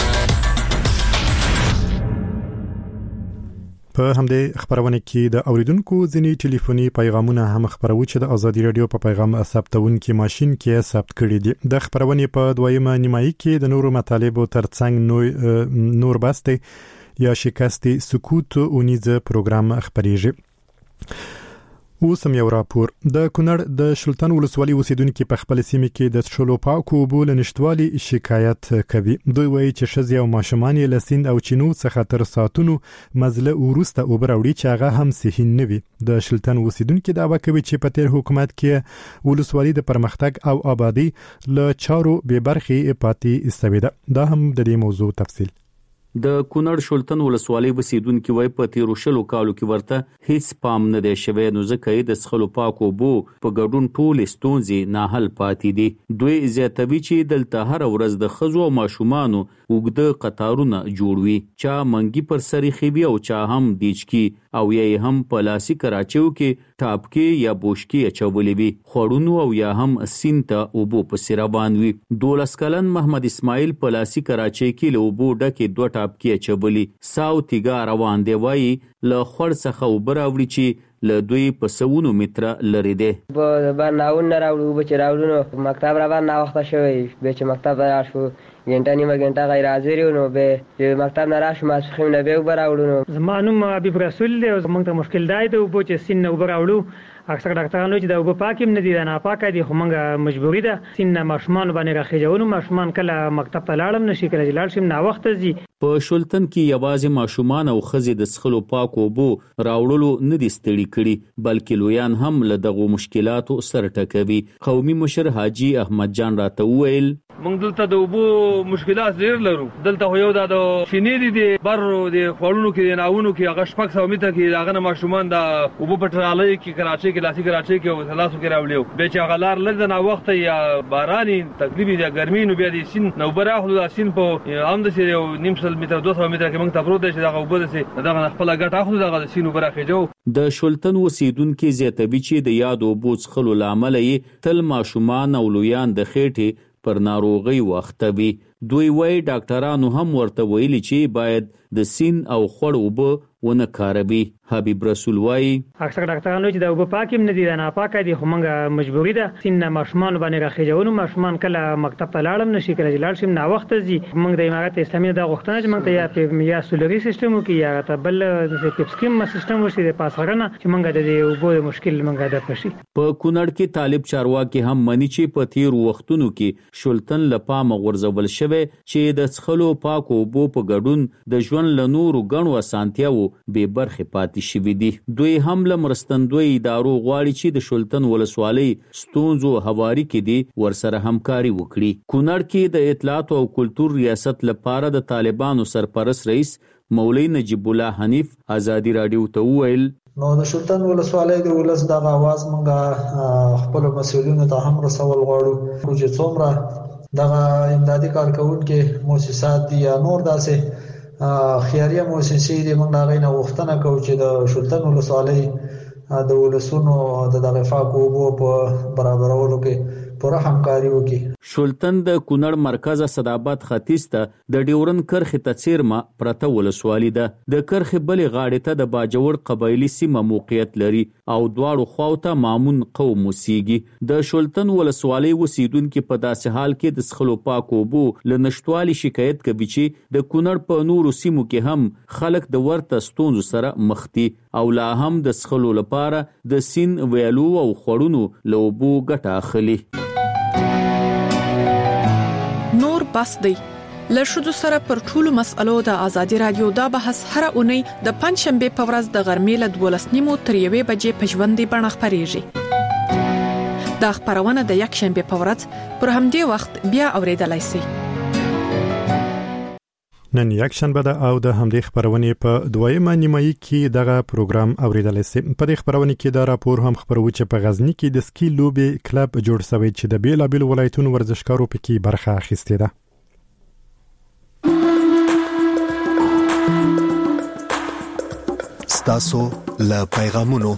په همدې خبرونه کې د اوریدونکو ځینی ټلیفوني پیغامونه هم خبرو چې د ازادي رادیو په پیغام ثبتونکو ماشين کې ثبت کړي دي. د خبرونه په دویمه نیمایي کې د نورو مطالبو ترڅنګ نور بسته یا شکستي سکوت اونیزه پروګرام خبريږي. اوسم یو راپور د کونړ د شلتن ولسوالۍ اوسیدونکو په خپل سیمه کې د شلو پاکو بول نشټوالي شکایت کوي. دوی وایي چې شزي او ماشومان یې لسین او چینو څخه تر ساتونو مزله ورسته او براوړي چې هغه هم صحیح نه وي. د شلتن اوسیدونکو دعوا کوي چې په تیر حکومت کې ولسوالۍ د پرمختګ او آبادی له چارو به برخي پاتې استویده. دا هم د دې موضوع تفصیل. د کونړ شلتن ولسوالۍ وسیدونکو وای په تیر شلو کالو کې ورته هیڅ پام نه دی شوی نو ځکه د سخلو پاکو بو په ګډون ټول ستونزې نه حل پاتې دي. دوی زیاتوي چې دلته هر ورځ د خزو او ماشومانو وګړه قطارونه جوړوي چا منګي پر سری خيبي او چا هم دیچکی او یې هم په لاسي کراچیو کې ټاپکې یا بوشکې اچولې وي، خوړونو او یا هم سیند ته اوبو پسې روان وي. 12 کلن محمد اسماعیل په لاسي کراچۍ کې له اوبو ډکې 2 ټاپکې اچولې، ساو تیګا روان دی. وایي له خوړ څخه اوبه راوړي چې له دوی په سوونو متره لرې دی. به ناون نه راوړو، اوبه چې راوړو نو مکتب را باندې ناوخته شوی، بیا چې مکتب ته راشو ګنټه نیمه ګنټه غیر حاضر یو، نو به چې مکتب نه راشو ماسپښین نه بیا اوبه راوړو. نو زما نوم حبیب رسول دی او موږ ته مشکل دی د اوبو چې سیند نه اوبه راوړو. اکثر ډاکټرانو چې د اوبه پاکې هم نه دي، د ناپاکه دي، خو موږ مجبوري ده سیند نه ماشومان باندې راخېجو. ماشومان کله مکتب ته لاړم نشي، کله چې لاړ شم ناوخته ځي. په شولتن کې یوازې ماشومان او ښځې د څښلو پاکو اوبو راوړلو نه دي ستړي کړي، بلکې لویان هم له دغو مشکلاتو سر ټکوي. قومي مشر حاجی احمد جان راته وویل موږ دلته د اوبو مشکلات ډېر لرو. دلته خو یو د شینې دي بر د خوړونو کې ناونو کې هغه 600 متره کې هغه نه ماشومان د اوبو په ټرالۍ کې کراچۍ کې لاسي کراچۍ کې او ثلاثو کې راوړیو، به چې هغه لار لږ نه وخت یا باراني تقریبا د ګرمۍ نو بیا د سین نو براخلو د سین په هم د یو نیم سل متر 200 متره کې موږ ته پروت دی چې دغه اوبو دغه خپل ګټه اخلو دغه سینو براخېجو. د شولتن اوسیدونکو زیاتوي چې د یاد اوبو څخلو لامل یې تل ماشومان او لویان د خېټې پر ناروغي وخته وي. دوی وایي ډاکټرانو هم ورته ویلي چې باید د سین او خړ اوبه ونه کاروي. حبیب رسول وایي اکثر ډاکټرانو چې د اوبه پاکې هم نه دي، د ناپاکه دي، خو موږ مجبوري ده سیند نه ماشومان باندې راخېجو. ماشومان کله مکتب ته لاړم نشي، کله چې لاړ شم ناوخته ځي. موږ د امارات اسلامي د غوښتنه چې موږ ته یا سولري سیستم وکړي یا ته بل د پپسکیم سیستم وشي د پاسغرنه چې موږ د اوبو د مشکل موږ د پشي. په کونړ کې طالب چارواکي هم مني چې په تیر وختونو کې شولتن لپاره غورځول شوی چې د څښلو پاکو اوبو په ګډون د ژوند له نورو غنو اسانتیاو به برخه پاتې شوی دي. دوی هم له مرستندوی ادارو غواړي چې د شولتن ولسوالۍ ستونزو هواري کې دي ورسره همکاري وکړي. کونړ کې د اطلاعات او کلتور ریاست لپاره د طالبانو سرپرست رئیس مولوی نجیب الله حنیف ازادي رادیو ته وویل نو د شولتن ولسوالۍ د ولس د आवाज موږ خپل مسؤلینو ته هم رسول غواړو چې څومره دغه امدادي کارکونکو مؤسسات دي یا نور داسې خیریه مؤسسې دي، موږ هغه نه غوښتنه کوو چې د شولتن ولسوالۍ د ولسونو د دغه پاکو اوبو په برابرولو کې پوره همکاري وکړي. شولتن د کونړ مرکز صداباد ختیځ ته د ډیورن کرخې ته څیرمه پرته ولسوالۍ ده. د کرخې بلې غاړې ته د باجوړ قبایلی سیمه موقعیت لري او دواړو خواو ته مامون قوم اوسیږي. د شولتن ولسوالۍ اوسیدونکو په داسې حال کې د څښلو پاکو اوبو له نشټوالي شکایت کوي چې د کونړ په نورو سیمو کې هم خلک د ورته ستونزو سره مخ دي او لا هم د څښلو لپاره د سین ویلو او خړونو له اوبو ګټه اخلي. نور بس دی له شذو سره پر ټولو مسألو د ازادي رادیو دا بحث هر اونۍ د پنځشنبه په ورځ د غرمې له 12:30 تر 1 بجې په ژوندۍ بڼه خبريږي. دا خبرونه د یک شنبه په ورځ پر همدې وخت بیا اوریدلای شئ. نن یک شنبه ده او د همدې خبرونه په دویمه نیمایي کې دغه پروګرام اوریدلای شئ. په دې خبرونه کې دا راپور هم خبرو چې په غزنی کې د سکی لوبې کلب جوړ شوی چې د بیلابل ولایتونو ورزشکارو پکې برخه اخیسته ده. ستاسو له پیغامونو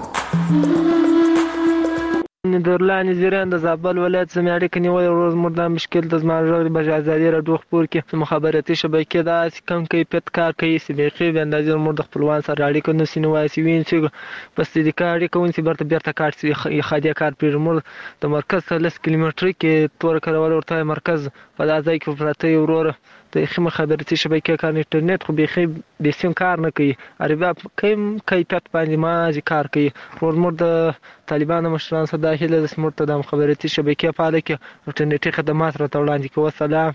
نیدرلند زیران د زابل ولایت سمیاړي کې نیول روز مردا مشکل د زماجر بجازادي راډیو خبر کې مخابراتي شبکې دا کم کیفیت کار کوي چې بيخي د اندازې مرد خپلوان سره اړیکه نه سینوای سی وین چې پس د کاري کوم چې برته بیرته کار چې خادي کار پیرمر د مرکز 3 کیلومتر کې تور کړول ورته مرکز په دازای کې پراته ورور د مخابراتي شبکې کار انټرنیټ خو بيخي د سیم کار نه کوي عربه کم کیفیت باندې ما کار کوي ورمر د طالبانو مشران سره داخله د سمورت د مخابراتي شبکې په اړه کې انټرنیټي خدمات راته وړاندې کوي. سلام،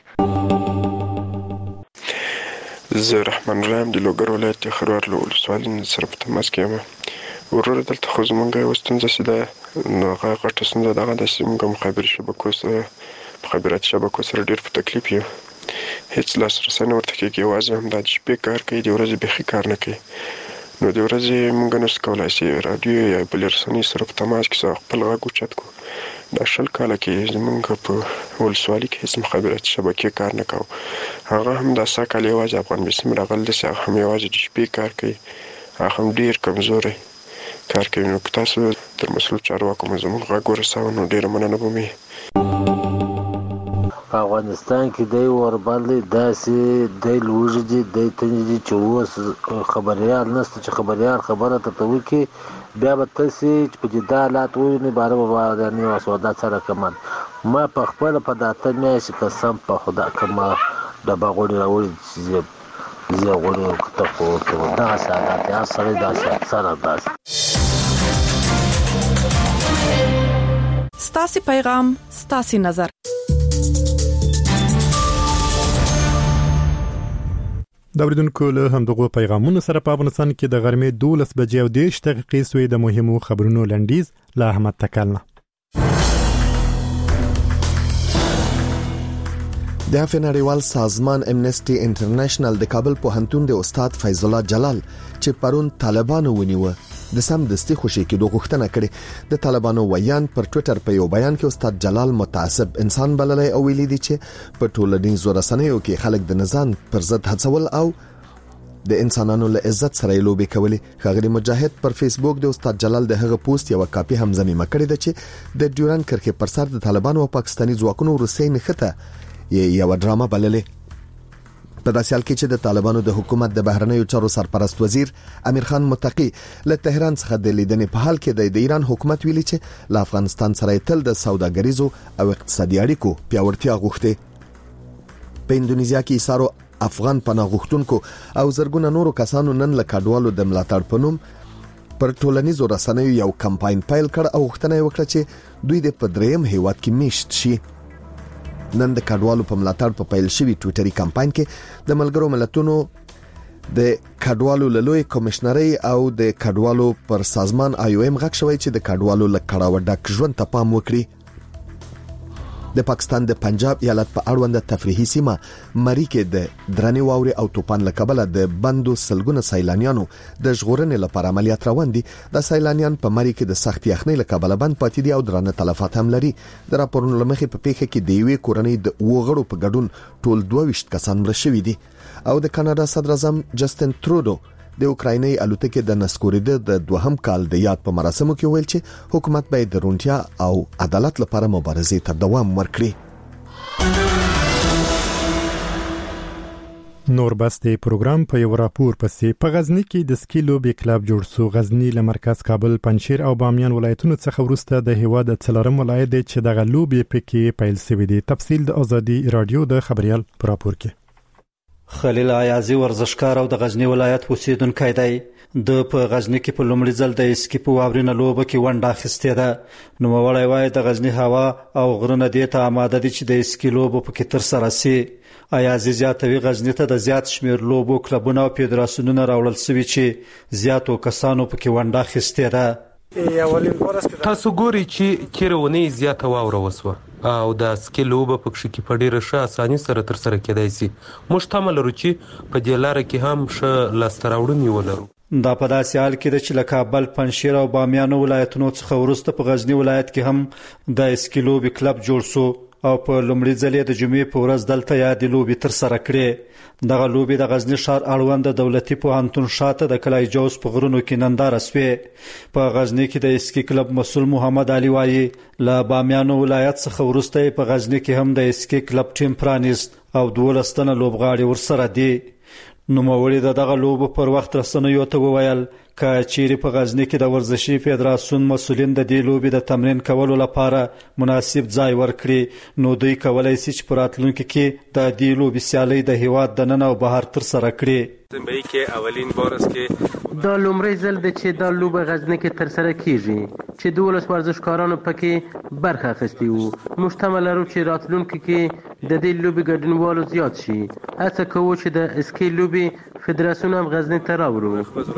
زه رحمان رحیم د لوګر ولایت خروار له ولسوالۍ سره په تماس کې یم. ورور دلته خو زمونږ یو ستونزه سده نو هغه غټه ستونزه دغه د سیمګه مخابراتي شبکو سره ډېر په تکلیف یم. هیڅ لاسرسی نه ورته کېږي، یوازې همدا د شپې کار کوي، د ورځې بیخي کار نه کوي. نو د ورځې موږ نشو کولی چې راډیو یا بلې رسنۍ سره په تماس کې خپل غږ اوچت کړو. دا 20 کاله کې زموږ په ولسوالۍ کې هیڅ مخابراتي شبکې کار نه کوو. هغه هم دا 100 کاله یوازې افغان بسم راغلی دی چې هغه هم یوازې د شپې کار کوي، هغه هم ډېر کمزوری. کار کوي. نو تاسو تر مسؤل چارواکو مو زموږ غږ ورساوه نو ډېره مننه به مې. په افغانستان کې دی ورباندې داسې دی لوږې دي دی تنې دي چې اوس خبریال نشته چې خبریال خبره ته وکړي بیا به تاسې چې په دې دا حالات ووینئ باره به یعنې سودا سره کمن. ما په خپله په دا اته میاشتې قسم په خدا که ما ډبه غوړي راوړي چې زه غوړي ورته خو ورته دغسې حالات دی. هر سړی داسې اکثر داسې. ستاسې پیغام ستاسې نظر. د اوریدونکو له همدغه پیغامونو سره په افغانستان کې د غرمې 12 بجې او 10 دقیقې سوې د مهمو خبرونو لنډیز له احمد تکلنه. د نړیوال سازمان امنسټي انټرنیشنل د کابل پوهنتون د استاد فیض الله جلال چې پرون طالبانو ونیوه د سمدستي خوشي کېدو غوښتنه کړې. د طالبانو ویان پر ټوئیټر په یو بیان کې استاد جلال متعصب انسان بللی او ویلي دي چې په ټولنیزو رسنیو کې خلک د نظام پر ضد هڅول او د انسانانو له عزت سره لوبي کولې. ښاغلي مجاهد پر فیسبوک د استاد جلال د هغه پوسټ یو کاپي هم ضمیمه کړې ده چې د ډیوران کرښې پر سر د طالبانو او پاکستاني ځواکونو روسي نخته یو ډرامه بللې. په داسې حال کې چې د طالبانو د حکومت د بهرنیو چارو سرپرست وزیر امیر خان متقی له تهران څخه د لیدنې په حال کې د ایران حکومت ویلي چې له افغانستان سره تل د سوداګریزو او اقتصادي اړیکو پیاوړتیا غوښتي. په اندونیزیا کې ایثارو افغان پناه غوښتونکو او زرګونه نورو کسانو نن له کډوالو د ملاتړ په نوم پر ټولنیزو رسنیو یو کمپاین پیل کړ او غوښتنه وکړه چې دوی د پدریم هیواد کې میشت شي. نن د کډوالو په ملاتړ په پیل شوی ټوئیټري کمپاین کې د ملګرو ملتونو د کډوالو لوی کمشنري او د کډوالو پر سازمان IOM غږ شوی چې د کډوالو له کړهو ډک ژوند ته پام وکړي. د پاکستان د پنجاب ایالت په اړوند تفریحي سیمه مری کې د درنې واوري او توپان له کبله د بندو سلګونه سیلانیانو د ژغورنې لپاره عملیات روان دي. د سیلانیان په مری کې د سخت یخنۍ له کبله بند پاتې دي او درنه تلفات هم لري. د راپورونو لمخې په پیښه کې د یوې کورنۍ د وغړو په ګډون ټول 22 کسان مړه شوي دي. او د کاناډا صدر اعظم جسټن ترودو د اوکرایني الوتکې د نسکورېده د دوهم کال د یاد په مراسمو کې ویل چې حکومت باید د روڼتیا او عدالت لپاره مبارزې ته دوام ورکړي. نور بسته پروګرام په یو راپور پسې په غزنی کې د سکی لوبي کلب جوړ سو. غزنی له مرکز کابل، پنځیر او بامیان ولایتونو څخه ورسته د هیواد څلورم ولایت چې د غلوبي پکې پیل شوی دی. تفصیل د ازادي رادیو د خبريال پر راپور کې. خلیل عیازي ورزشکار او د غزنی ولایت اوسیدونکی دی. د په غزنی کې په لومړي ځل د اسکی په واورینه لوبه کې ونډه اخیستې ده. نو وړای وای د غزنی هوا او غرونه دې ته آماده دي چې د اسکی لوبه په کې تر سره سي. عیازي زیاتوي غزنی ته د زیات شمیر لوبو کلبونه او فدراسیونونه راوړل شوي چې زیاتو کسانو په کې ونډه اخیستې ده. تاسو ګوري چې چیرونه زیاته واوره وسوه او د سکی لوبه په کې په ډیره ښه اساني سره تر سره کېدای شي. موږ تمه لرو چې په دې لار کې هم ښه لاستراوړنې ولرو. دا په داسې حال کې د کابل، پنځیر او بامیان ولایتونو څخه ورسته په غزنی ولایت کې هم د اسکی لوبي کلب جوړ شو او په لومړي ځل د جمعې په ورځ دلته یادې لوبي تر سره کړې. دغه لوبي د غزنی ښار اړوند د دولتي پوهنتون شاته د کلای جوس په غرونو کې ننداره شوې. په غزنی کې د اسکی کلب مسؤل محمد علي وایي له بامیان ولایت څخه ورسته په غزنی کې هم د اسکی کلب ټیم پرانیست او 12 تنه لوبغاړي ورسره دي. نو موري دغه لوب پر وخت رسنیو ته وویل کچيري په غزنی کې د ورزشي فدراسیون مسولین د دې لوبي د تمرین کولو لپاره مناسب ځای ورکړي نو دوی کولای شي چې پراتلونکو کې د دې لوبي سیالي د هیواد د نن او بهر تر سره کړي. زمبای کې اولین بورس کې دا لومړی ځل د چې د لوبه غزنی کې تر سره کیږي چې 12 ورزشکارانو پکې برخه اخیستي وو. محتمل لرو چې راتلونکو کې د دې لوبي ګډونوالو زیات شي. هڅه کوو چې د اسکی لوبي فدراسیون هم غزنی ته راوړو.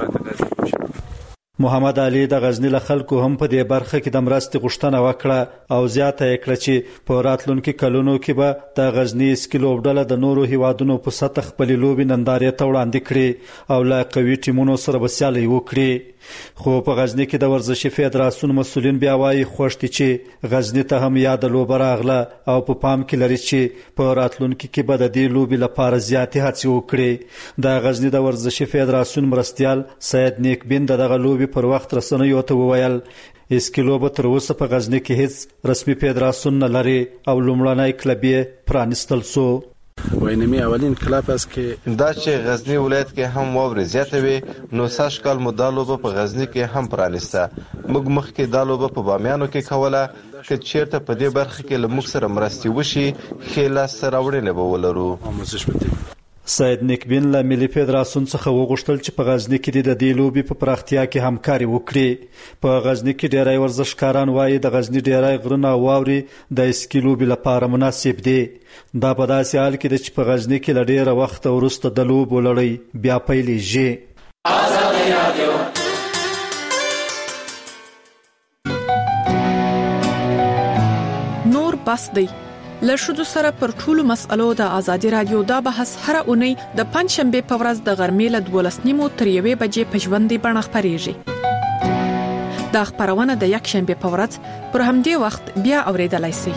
محمد علي د غزنی له خلکو هم په دې برخه کې د مرستې غوښتنه وکړه او زیاته یې کړه چې په راتلونکو کلونو کې به د غزنی اسکی لوبډله د نورو هیوادونو په سطح خپل لوبي نندارې ته وړاندې کړي او لا قوي ټیمونو سره به سیالي وکړي. خو په غزنی کې د ورزشي فدراسیون مسولین بیا وايي خوشتي چې غزنی ته هم یاد لوبه راغله او په پام کې لري چې په راتلونکو کې به د دې لوبي لپاره زیاتې هڅې وکړي. د غزنی د ورزشي فدراسیون مرستيال سید نیک بن دغه لوبي جمعې پر وخت رسنیو ته وویل اسکیلو به تر اوسه په غزنی کې هیڅ رسمي فدراسیون نه لري او لومړنی کلب یې پرانستل سو. وینمي اولین کلب است که دا چې غزنی ولایت کې هم واوري زیاته وي نو ساش کال مو دا لوبه په غزنی کې هم پرانسته. موږ مخکې دا لوبه په بامیانو کې کوله که چیرته په دې برخه کې له موږ سره مرستې وشي ښې لاسته راوړنې به ولرو. سید نیکبین له ملي فدراسیون څخه وغوښتل چې په غزنی کې د دې لوبې په پراختیا کې همکاري وکړي. په غزنی کې ډیری ورزشکاران وایي د غزنی ډیری غرونه او واوري د اسکی لوبې لپاره مناسب دي. دا په داسې حال کې چې په غزنی کې له ډیره وخت وروسته د لوبو لړۍ بیا پیلېږي. نور بس دی له شذو سره پر ټولو مسألو د ازادي رادیو دا بحث هر اونۍ د پنځشنبه په ورځ د غرمې له 12:30 تر 1 بجې په ژوندۍ بڼه خبريږي. دا خبرونه د یک شنبه په ورځ پر همدې وخت بیا اوریدلای شئ.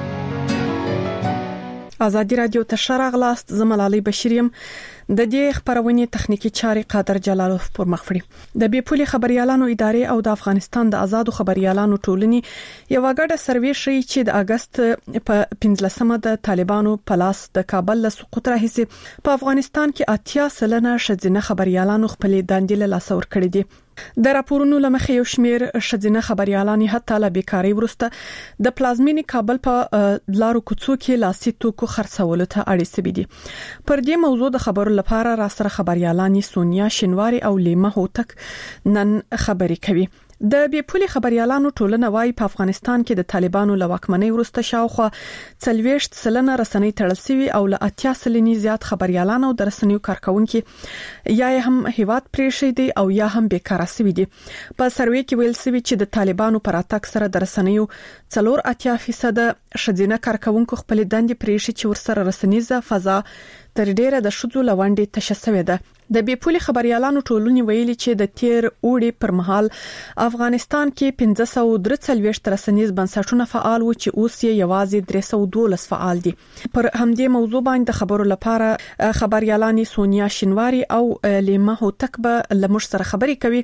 ازادي رادیو ته شراغلاست زملالي بشریم د دې خبرونې تخنیکی چاري قادر جلالوف پر مخفړي. د بیپولي خبريالانو ادارې او د افغانستان د آزادو خبريالانو ټولنې یو غړډه سروې شي چې د اگست په 15مه د طالبانو پلاس د کابل له سقوط راهیسې په افغانستان کې 80% شذینه خبريالانو خپل دندې له لاسه ور کړې دي. د راپورونو لمخې یو شمیر شذینه خبريالان حتی له بیکاری ورسته د پلازمینی کابل په لارو کوڅو کې لاسي توکو خرڅولو ته اړ شوي دي. پر دې موضوع د خبرو لپاره را سره خبريالان سونیا شینواری او لیما هوتک نن خبري کوي. د بیپولي خبريالانو ټولنه وايي په افغانستان کې د طالبانو له واکمنۍ وروسته شاوخوا 40% رسنۍ تړل شوي او له 80% زیات خبريالان او د رسنیو کارکونکو یا هم هیواد پریښي دي او یا هم بیکاره شوي دي. په سروې کې ویل شوی چې د طالبانو پر اتاک سره د رسنیو 4% شذینه کارکونکو خپل دندې پریښي چې ورسره رسنیزه فضا تر ډیره د شذو لوندې تشسوي ده. د بیپولي خبريالانو ټولنې ویلي چې د تیر اوړي پر مهال افغانستان کې 543 رسنیز بنسټونه فعال و چې اوس یې یوازې 312 فعال دي. پر همدې موضوع باندې خبرو لپاره خبريالان سونیا شینواری او لیما هوتک به لمر سره خبري کوي.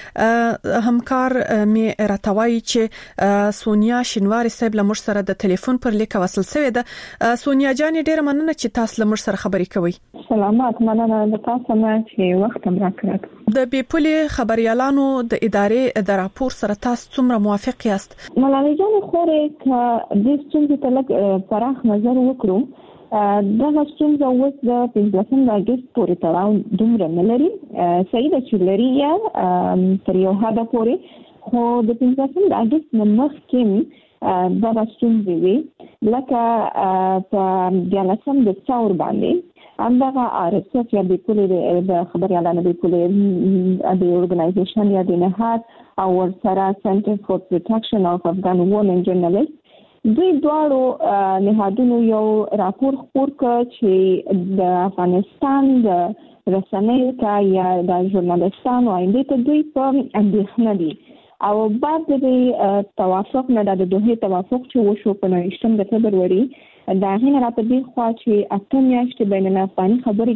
همکار می راتوي چې سونیا شینواری صاحب لمر سره د ټلیفون پر لیک وصل شوی ده. سونیا جان ډیره مننه چې تاسو لمر سره خبري کوي. سلامات، مننه د تاسو نه چې وخت هم راکړل. د بیپولي خبريالانو د ادارې د راپور سره تاسو څومره موافق یاست؟ ملالۍ جان خورې ک د ستونزې ته لږ پراخ نظر وکړو. دا ستونزه اوس د 15 اگست پورې تړاو دومره نه لري. صحیح ده چې لري یا تر یو حده پورې، خو د 15 اگست نه مخکې دا ستونزې وي لکه په 14 دسمبر باندې همدغه RSF یا بیپولي د خبريالانو بیپولي د ارګنایزیشن یا د نهاد او ورسره سنټر فور پروټیکشن اف افغان وومن جرنالیست دوی دواړو نهادونو یو راپور خپور کړ چې د افغانستان د رسنیو کا یا د ژورنالیستانو آینده ته دوی په اندېښنه دي او بعد د توافق نه د دوه توافق چې وشو په 9 فبروري دا غین را په دې خوا چې اته میاشتې بین الافغاني خبرې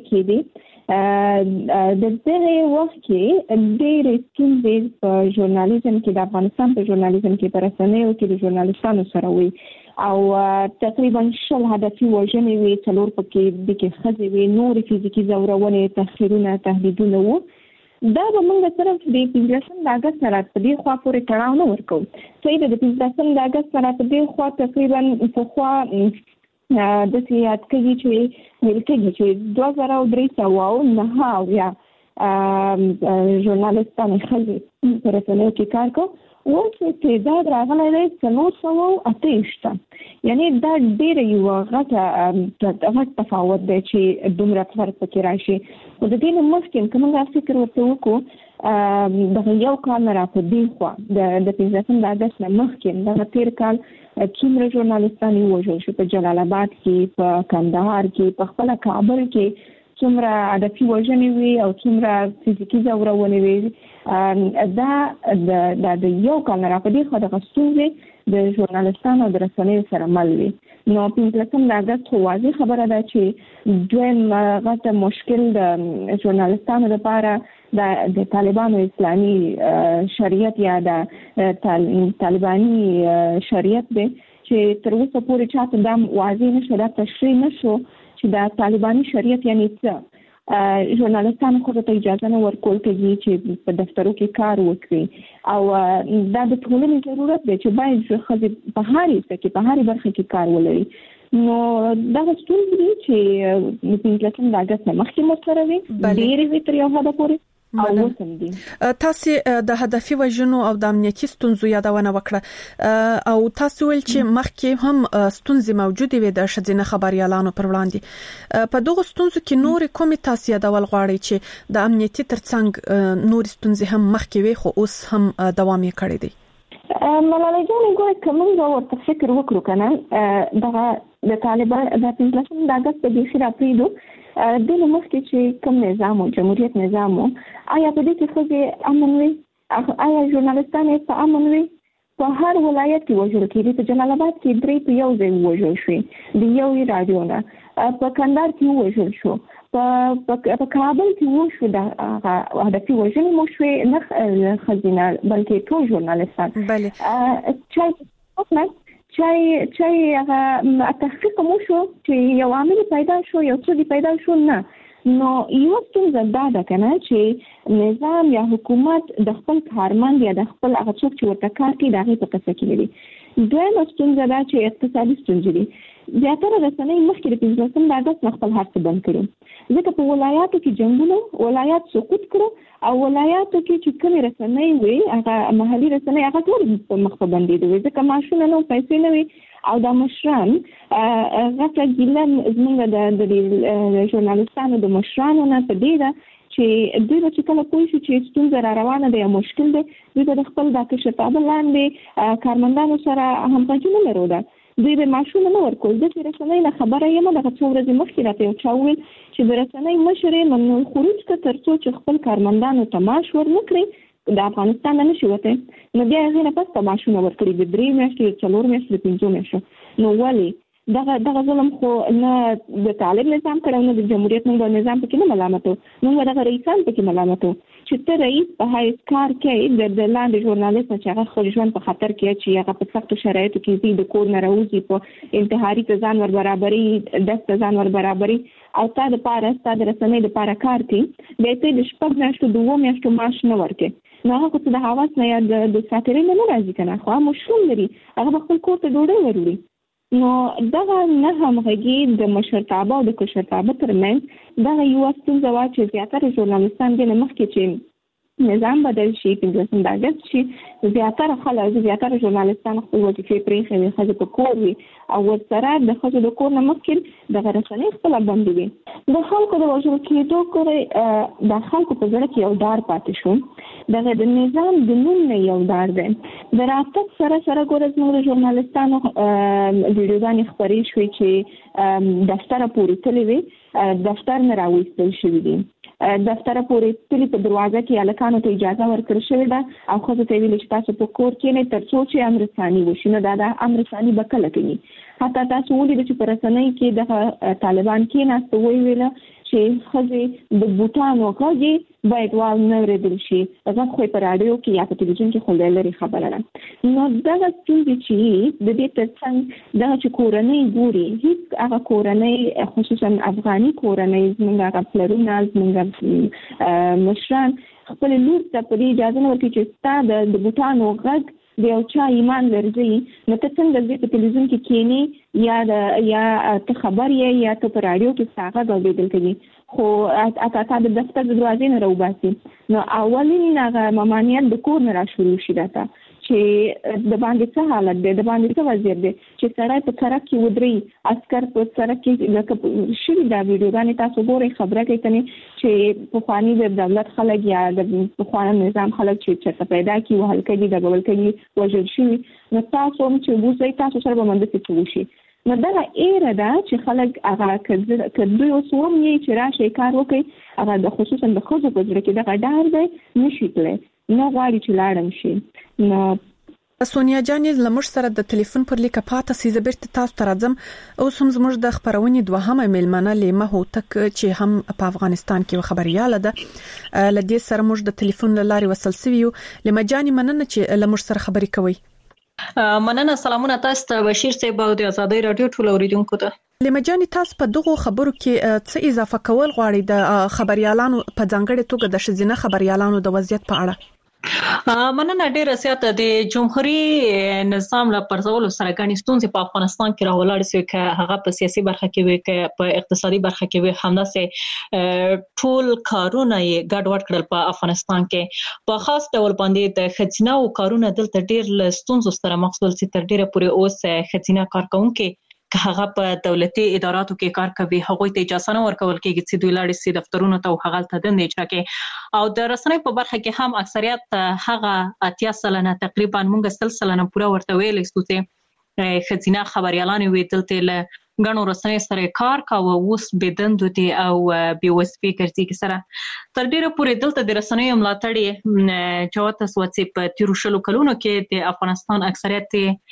کېدې. د دې وخت کې ډېر ستونزې په ژورنالیزم کې د افغانستان په ژورنالیزم کې په رسنیو کې د ژورنالیستانو سره وي او تقریبا 10 هدفي وژنې وي، 4 پکې د کې ښځې وي، نور فزیکي ځورونې، تحقیرونه، تهدیدونه وو. دا به موږ صرف د 15 اگست سره په دې خوا پورې تړاو نه ورکوو. صحیح ده، د 15 اگست سره په دې خوا تقریبا په خوا د سیاحت کې چې ویل کېږي چې 2009 یا ژورنالیستان خلک په رسنیو کې کار کوي اوس تعداد راغلی دی 428. یعنی دا ډېر یو غټ تفاوت دی چې دومره فرق پکې راشي. خو د دې نه مخکې که موږ فکر ورته وکړو دغه یو کال نه را په دې خوا د 15 اگست نه مخکې دغه تېر کال څومره ژورنالیستان ووژل شو په جلال آباد کې، په کندهار کې، په خپله کابل کې څومره هدفي وژنې وي او څومره فزیکي ځورونې وي. دا د یو کال نه را په دې خوا دغه ستونزې د ژورنالیستانو او د رسنیو سره مل وي. نو 15 د اگست واضح خبره ده چې دویم غټه مشکل د ژورنالستانو لپاره د طالبانو اسلامي شریعت یا د طالباني شریعت دی چې تر اوسه پورې چاته دا واضح نشو دا تشریح نشو چې د طالباني شریعت یعنی څه ژورنالستانو خو ته اجازه نه ورکول کېږي چې په دفترو کې کار وکړي او دا د ټولنې ضرورت دی چې باید خځې په هرې برخه کې کار ولري نو دا ستونزې دي چې د 15 د اگست مخکې مطرح وي ډېرې وي تر یو حده پورې تاسو د هدفي وژنو او د امنیتي ستونزو یادونه وکړه او تاسو ول چې مخکې هم ستونزې موجودې وي د شذینه خبريالانو پر وړاندې په دغه ستونزو کې نور کومې تاسو یادول غواړي چې د امنیتي ترڅنګ نور ستونزې هم مخکې وي خو اوس هم دوام یې کړی دی ملالۍ جان ګورې کوم ورته فکر وکړو کنه د طالبان د 15 د اگست د بشیر اپریدو د مخکې چې کوم نظام او جمهوریت نظام آیا په دې کې خو امن وي آیا ژورنالستان په امن وي په هر ولایت کې وژل کېږي په جلال آباد کې 3 په یو ځای وژل شوی د یو رادیو نه په کندهار کې وژل شو په کابل کې وشو د هدفي وژنې مو شوی نه خزینه بلکې ټول ژورنالستان بله چای هغه تحقیق مو شو چې یو عامل پیدا شو یو څه پیدا شو نه نو یو څه دا ده کنه چې نظام یا حکومت د خپل کارمند یا د خپل هغه څوک چې ورته کار کوي دغه په کسه کې لري دویم څه ده چې اقتصادي ستونزې دي زیاتره رسنۍ مخکې د 15 د اگست خپل هڅه بند کړو ځکه په ولایاتو کې جنگونه ولایات سقوط کړو او ولایاتو کې چې کومې رسنۍ وي هغه محلي رسنۍ هغه ټول په مخ په باندې دي ځکه ماشونه نو پیسې نه وي او د مشران غټه ګیله زموږ د ژورنالستانو د مشرانو نه په دې ده چې دوی چې کله پوه شي چې ستونزه را روانه ده یا مشکل ده دوی د خپل د کشرتابه لاندې کارمندانو سره همغږي نه لري دوی به ماشونه نه ورکول د رسنۍ نه خبره یم د څو ورځې مخکې راته یو چا وویل چې د رسنۍ مشر ممنوع خروج ته ترڅو چې خپل کارمندانو ته معاش ورنکړي د افغانستان نه شي وته نو بیا هغه نه پس ته ماشونه ورکړي د 3 میاشتې 4 میاشتې 5 میاشتې نو ولی دغه ظلم خو نه د طالب نظام کړو نه د جمهوریت نظام پکې نه ملامتو نو دغه رئیسان پکې ملامتو چې ته رئیس په هاي کار کې د لاندې ژورنالیست چې هغه خپل ژوند په خطر کې چې هغه په سختو شرایطو کې د کور نه راوځي په انتحاري ځان ور برابرۍ د ځان ور برابرۍ او تا د پاره ستاسو د رسنۍ د پاره کار کوي به ته د شپږ میاشتو 2 میاشتو معاش نه ورکې نو هغه څه د حواس نه یا د ساترې نه راځي کنه خو مشروع لري هغه خپل کور ته ډوډۍ وروړي نو دغه نه همغږي د مشرتابه او د کشرتابه ترمنځ دغه یو ستونزه وا چې زیاتره ژورنالستان د مخکې چې نظام بدل شي 15 د اگست شي زیاتره خلک زیاتره ژورنالستان خپل وظیفې پرېښوي خځې په کور وي او ورسره د خځو د کور نه مخکې د رسنۍ خپل باندې وي د خلکو د وژل کېدو کورې د خلکو په زړه کې یو ډار پاتې شو د نظام د نوم نه یو ډار دی د راتګ سره ګورې زموږ ژورنالستانو ویډیوګانې خپرې شوې چې دفتر پورې تللې وي دفتر نه راوېستل شوي دي دفتر پورې تللې په دروازه کې الکانو ته اجازه ورکړل شوې ده او خو ته ویل چې تاسو په کور کې نه ترڅو چې امرساني وشي نو دا امرساني بکله کوي حتی تاسو ولې چې پر رسنۍ کې د طالبان کې ناست ویل چې خځې د بوتانو غږی باید وال نه ورېدل شي هغه خو په رادیو کې یا په تلویزیون کې خو لري خبره ده نو دا څنګه چې د دې ترڅنګ دا چې کورنۍ ګوري هیڅ هغه کورنۍ خصوصا افغاني کورنۍ زموږ هغه پلرونه زموږ مشران خپل لور ته په اجازه نه ورکړي چې ستا د بوتانو غږ د یو چا ایمان لري نو ته څنګه په تلویزیون کې کېنی یا ته خبر یې یا ته په رادیو کې څنګه غوډېدل کوي خو اته د دفتر د دروازې نه راوباسي نو اولین هغه ممانعت د کور نه را شروع شي راته چې د باندې څه حالت دی د باندې څه وضعیت دی چې سړی په سړک کې ودرې عسکر په سړک کې لکه شوي دا ویډیوګانې تاسو ګورئ خبره کوي کني چې پخواني د دولت خلک یا د پخواني نظام خلک چې پیدا کی وهل کوي د بل کوي وژل شوي نو تاسو هم چې وځي تاسو سره به منځ کې وشي نو دا ایره ده چې خلک هغه کډوي او سوم یې چې راشي کار وکړي هغه د خصوصا د خځو په ځړ کې دا ډار دی نشي تله نو غواړي چې لاړم شي نو سونیا جانې لمر سره د ټلیفون پر لیکه پاته سي زبرت تاسو ته راځم اوس هم زموږ د خبرونې دوهمه میلمنه لیمه هوتک چې هم په افغانستان کې خبرياله ده لدې سره موږ د ټلیفون لارې وصل سویو لیمه جانې مننه چې لمر سره خبرې کوي. مننه. سلامونه تاسو ته بشیر صاحب او د آزادۍ رادیو ټول اوریدونکو ته. لیمه جانې تاسو په دغه خبرو کې څه اضافه کول غواړئ د خبريالانو په ځانګړي توګه د شذینه خبريالانو د وضعیت په اړه؟ مننه. ډیره زیاته د جمهوریت نظام له پرځولو سره غني ستونزې په افغانستان کې راولاړ شي چې هغه په سیاسي برخه کې وي که په اقتصادي برخه کې وي همداسې ټول کارونه یې ګډوډ کړل په افغانستان کې په خاص ډول باندې د خزینه او کارونه دلته ډیر له ستونزو سره مخ شول چې تر ډیره پورې اوس خزینه کارکونکو که هغه په دولتي اداراتو کې کار کوي هغه ته اجازه نه ورکول کېږي چې دوی لاړ شي دفترونو ته او هغه ته دندې اجرا کوي او د رسنۍ په برخه کې هم اکثریت هغه 80% تقریبا موږ 100% پوره ورته ویل چې خزینه خبريالان وي دلته له غنو رسنۍ سره کار کاوه اوس بدندو دي او بي وسپی ګرځي سره تر ډیره پورې دلته د رسنۍ ملاتړي چوته سوڅې په تیر شلو کلونو کې د افغانستان اکثریت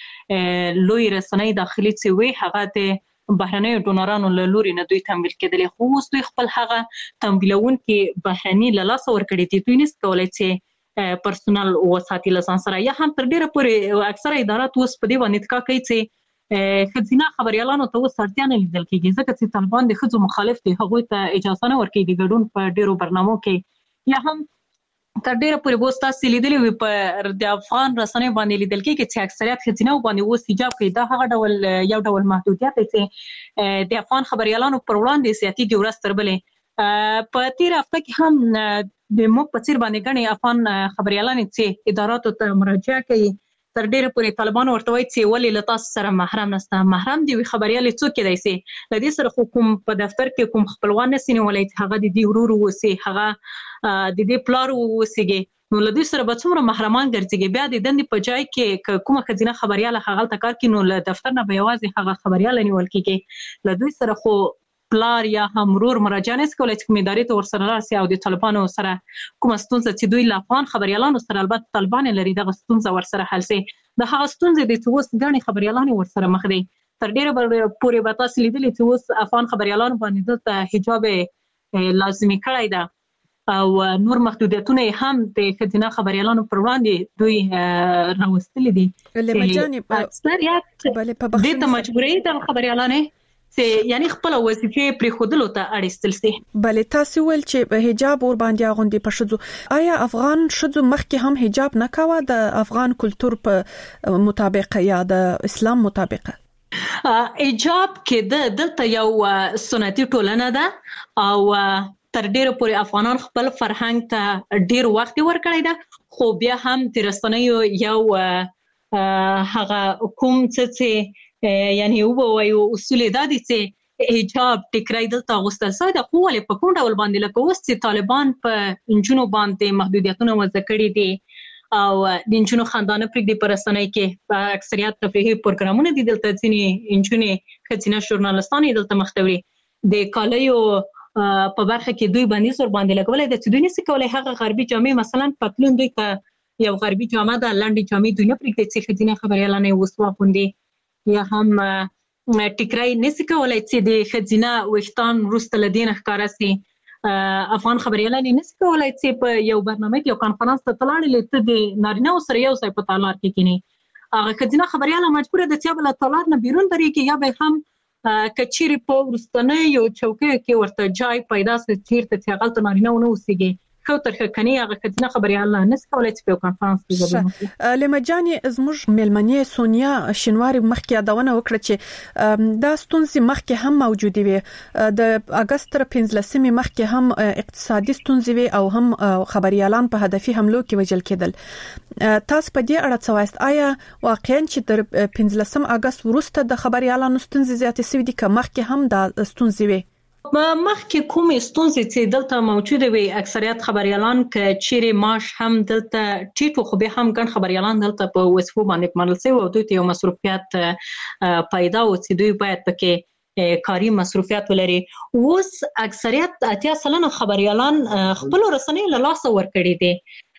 لوی رسنۍ داخلي څه وي هغه د بهرنۍ ډونرانو له لوري نه دوی تمویل کېدل خو اوس دوی خپل هغه تمویلون کې بهرنۍ له لاس ورکړي دي دوی نس کولای چې پرسونل وساتي لسان سره یا هم تر ډیره پورې اکثره ادارات اوس په دې باندې تکا کوي چې خزینه خبريالانو ته وسرتیا نه لیدل کېږي ځکه چې طالبان د خزو مخالف دي هغه ته اجازه نه ورکړي د ګډون په ډیرو برنامو کې یا هم تر ډیره پورې بوستا سلیدلې وي په د افغان رسنۍ باندې لیدل کېږي چې اکثریت خزینه باندې وس حجاب کوي دا هغه ډول یو ډول محدودیت دی چې د افغان خبريالانو پر وړاندې سیاسي ګورس تربلې په تیر هفته کې هم د موږ په څیر باندې غني افغان خبريالان چې اداراتو ته مراجعه کوي تر ډیره پورې طالبان ورته وایي چې ولې له تاسو سره محرم نشته محرم دی خبريالي څوک دی سي د دې سره حکومت په دفتر کې کوم خپلوان نسینه ولې هغه د دې ورور وسی هغه د دې پلار وسیږي نو له دې سره به څومره محرمان ګرځي بیا د دندې په ځای کې کومه خزینه خبرياله هغه تکار کې نو له دفتر نه به یوازې هغه خبرياله نیول کېږي له دوی سره خو پلار یا همرور مراجعه نه کولای چې کومې ادارې ته ورسره راسي او د طالبانو سره کومه ستونزه چې دوی له افغان خبريالانو سره البته طالبان لري دغه ستونزه ورسره حل شي د هغه ستونزې د توس غني خبريالانو ورسره مخ دي تر ډیره پورې به تاسو لیدلې چې اوس افغان خبريالانو باندې د حجاب لازمي کړی ده او نور محدودیتونه هم د خزینه خبريالانو پر وړاندې دوی راوستل دي اکثریت د مجبورۍ د خبريالانو یعنی خپل وظیفه پر خودلو ته اړیستل سي بلې تاسو ول چې حجاب ور باندې غوندي پښدو آیا افغان شذو مخکې هم حجاب نه کاوه د افغان کلچر په مطابق یا د اسلام مطابق حجاب کې دلته یو سنتي ټولنه ده او تر ډیره پورې افغانان خپل فرهنګ ته ډیر وخت ورکړی ده خو بیا هم د رسنیو یو هغه کوم څه یعنی وایو اصول د دې چې حجاب ټیکرای دلته غوستل سوی د قوله په کوم ډول باندې لکه اوس چې طالبان په انجونو باندې محدودیتونه وضع کړي دي او د انجونو خاندانه پرېږدي پر رسنۍ کې اکثریت تفریحي پروګرامونه دي دلته ځینې انجونې خزینه ژورنالستان دلته مختوري د کالیو په برخه کې دوی باندې سر باندې لګولای د دوی نس کولای هغه غربي جامې مثلا پتلون دوی ته یو غربي جامه د لاندې جامې دوی نه پرېږدي چې خزینه خبريالانه وسوا خوندي یا هم ټیکرای نس کولای چې د خزینه وختان روسته لدین ښکارا سي افغان خبريالان نس کولای چې په یو برنامه کې یو کانفرنس ته تلاړل ته د نارینه سره یو ځای په تالار کې کینی هغه خزینه خبرياله مجبور ده چې بل تالار نه بیرون درېږي یا به هم کچيري په ورستنه یو چوکۍ کې ورته ځای پیدا سي چیرته چې غلط نارینه ونه وسیږي خو ترخه کني هغه خزینه خبرياله نس کولای چې په کانفرنس کې ځبنه لمجاني زموږ ملمنې سونیا شنواری مخکې یادونه وکړه چې دا ستونزې مخکې هم موجوده وي د اگست تر 15 مخکې هم اقتصادي ستونزې وي او هم خبريالان په هدفي حملو کې وجل کېدل تاسو په دې اړه څه وایست آیا واقعا چې تر 15 اگست وروسته د خبريالانو ستونزې زیاتې شوې دي که مخکې هم دا ستونزې وي مخکې کومې ستونزې چې دلته موجوده وي اکثریت خبريالان ک چیرې معاش هم دلته ټیټو خو به هم ګڼ خبريالان دلته په وظیفو باندې منل سي او دوی ته یو مصروفیت پیدا و چې دوی باید پکې کاری مصروفیت ولري اوس اکثریت 80% خبريالان خپل رسنۍ له لاس ور کړی دي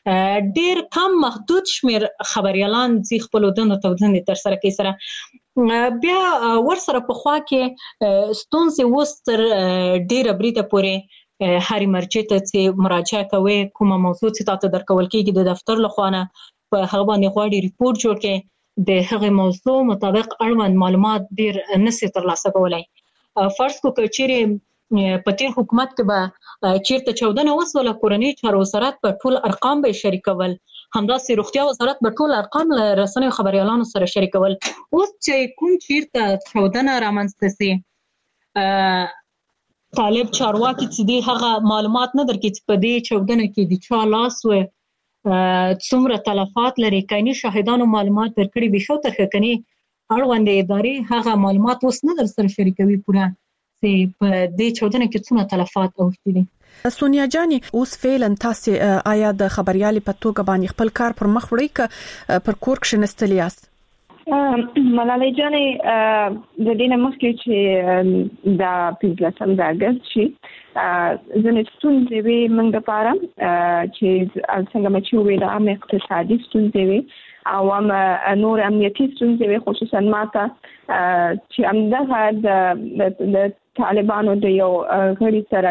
ډیر کم محدود شمیر خبريالان چې خپل دنده توځنې تر سره کوي سره بیا ورسره په خوا کې ستونزې وستر ډیر بریده پورې هاري مرچې ته چې مراجعه کوي کومه موضوع چې تاسو درکول کېږي د دفتر لخوا نه په هغه باندې غواړي ریپورت جوړ کړي د هغه موضوع مطابق اړوند معلومات ډیر نشي ترلاسه کولای. فرض کو چې په تیر حکومت کې به چیرته 14 وسوله کورنۍ چارو وزارت په ټول ارقام به شریکول، همداسې روغتیا وزارت په ټول ارقام له رسنیو خبريالانو سره شریکول. اوس چې کوم چیرته 14 رامنځته سي طالب چارواکي چې دی هغه معلومات نه درکې چې په دې 14 کې د چا لاس و څومره تلفات لري، کینی شاهدانو معلومات درکړي به شو ترخه کني اړوند ادارې هغه معلومات اوس نه در سره شریکوي پوره چې په دې 14 کې څومره تلفات اوښتي دي. سونیا جاني اوس فعلا تاسو آیا د خبريالي په توګه باندې خپل کار پر مخ وړئ ک پر کور کې نستلیاس؟ ملالۍ جانې د دې نه مخکې چې دا 15 د اگست شي ځنې ستونزې وي موږ لپاره چې څنګه مې چې ویل عام اقتصادي ستونزې وي او نور امنیتي ستونزې وي، خصوصا ماته چې همدغه د طالبانو د یو غړي سره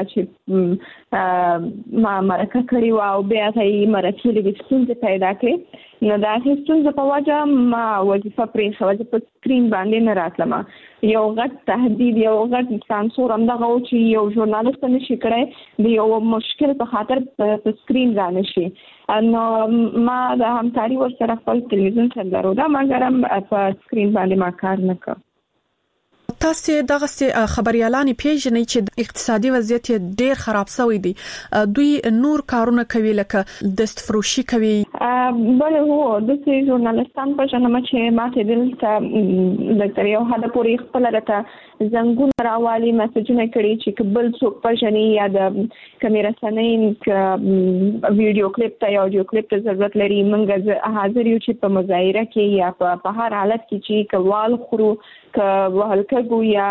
چې ما مرکه کړی و او بیا هغه مرکه لږ ستونزې پیدا کړې. نو دا هیڅ ستونزه په وجه ما وظیفه پرې خو په سکرین باندې نه راتلم. یو غټ تهدید، یو غټ سانسور هم دغه چې یو ژورنالیست نشي کړی د یو مشکل په خاطر په سکرین را نشي. نو ما د همکاري ورسره خپل ټلویزیون سره درلوده مګر هم په سکرین باندې ما کار نه کوم. تاسو دغه خبريالان پیژنئ چې اقتصادي وضعیت ډیر خراب شوی دی، دوی نور کارونه کوي لکه دستفروشي کوي. بل هو د ژورنالستان په شنه چې ماته دلته د یو هدا پوری خپل راته زنګون راوالي مسجونه کړي چې قبل څوک پښنی یا د کیمرا سنین ویډیو کلیپ ته یا اډیو کلیپ ته ضرورت لري. موږ حاضر یو چې په مظاهره کې یا په هر حالت کې چې کوال خورو ک وهلکګو یا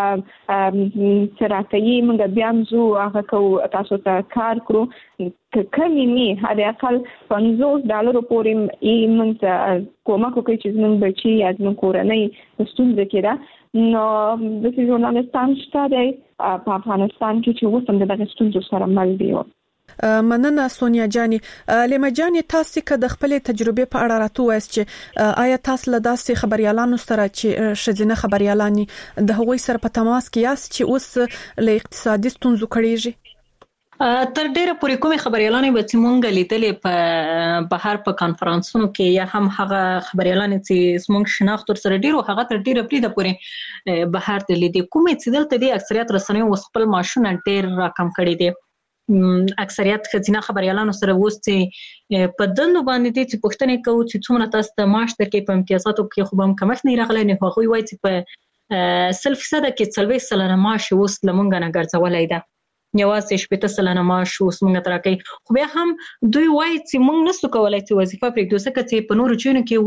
سراکې موږ بیا مزو هغه کو تاسو ته کار کړو کمی می هدا اقل $50 پورې موږ ته کومک کوي چې موږ بچي یا موږ کورنۍ ستونزې کړه. نو د ژورنالستان شته دی په افغانستان کې چې وسم دغه ستونزو سره مل دی. مننه سونیا جاني. لیما جاني تاسو که د خپل تجربه په اړه راته وایئ چې آیا تاسو له داسې خبريالانو سره چې شذینه خبريالانی د هغوی سره په تماس کې یاست چې اوس له اقتصادي ستونزو کړيږي؟ تر ډیره پورې کومې خبريالانې به چې مونږ لیدلې په بهر په کانفرنسونو کې یا هم هغه خبريالانې چې مونږ شناخت سره ډیرو هغه تر ډیره پورې د پورې بهر ته لیدې کومې چې دلته د اکثریت رسنیو وس خپل ماشونه ډیر راکم کړي دي. اکثریت خزینه خبريالانو سره وستي په دندو باندې دي چې پښتنې کوي چې څومره تاسو ته معاش درکې په امتیازاتو کې خو هم کمښت نه راغلی نه هغوی وایي چې په 100% کې 40 سلنه معاش اوس لمونږ نه ګرځولای ده، یوازې 70 سلنه معاش اوس مونږ ترکې. خو بیا هم دوی وایي چې مونږ نسو کولای چې وظیفه پرېږدو ځکه چې په نورو چینو کې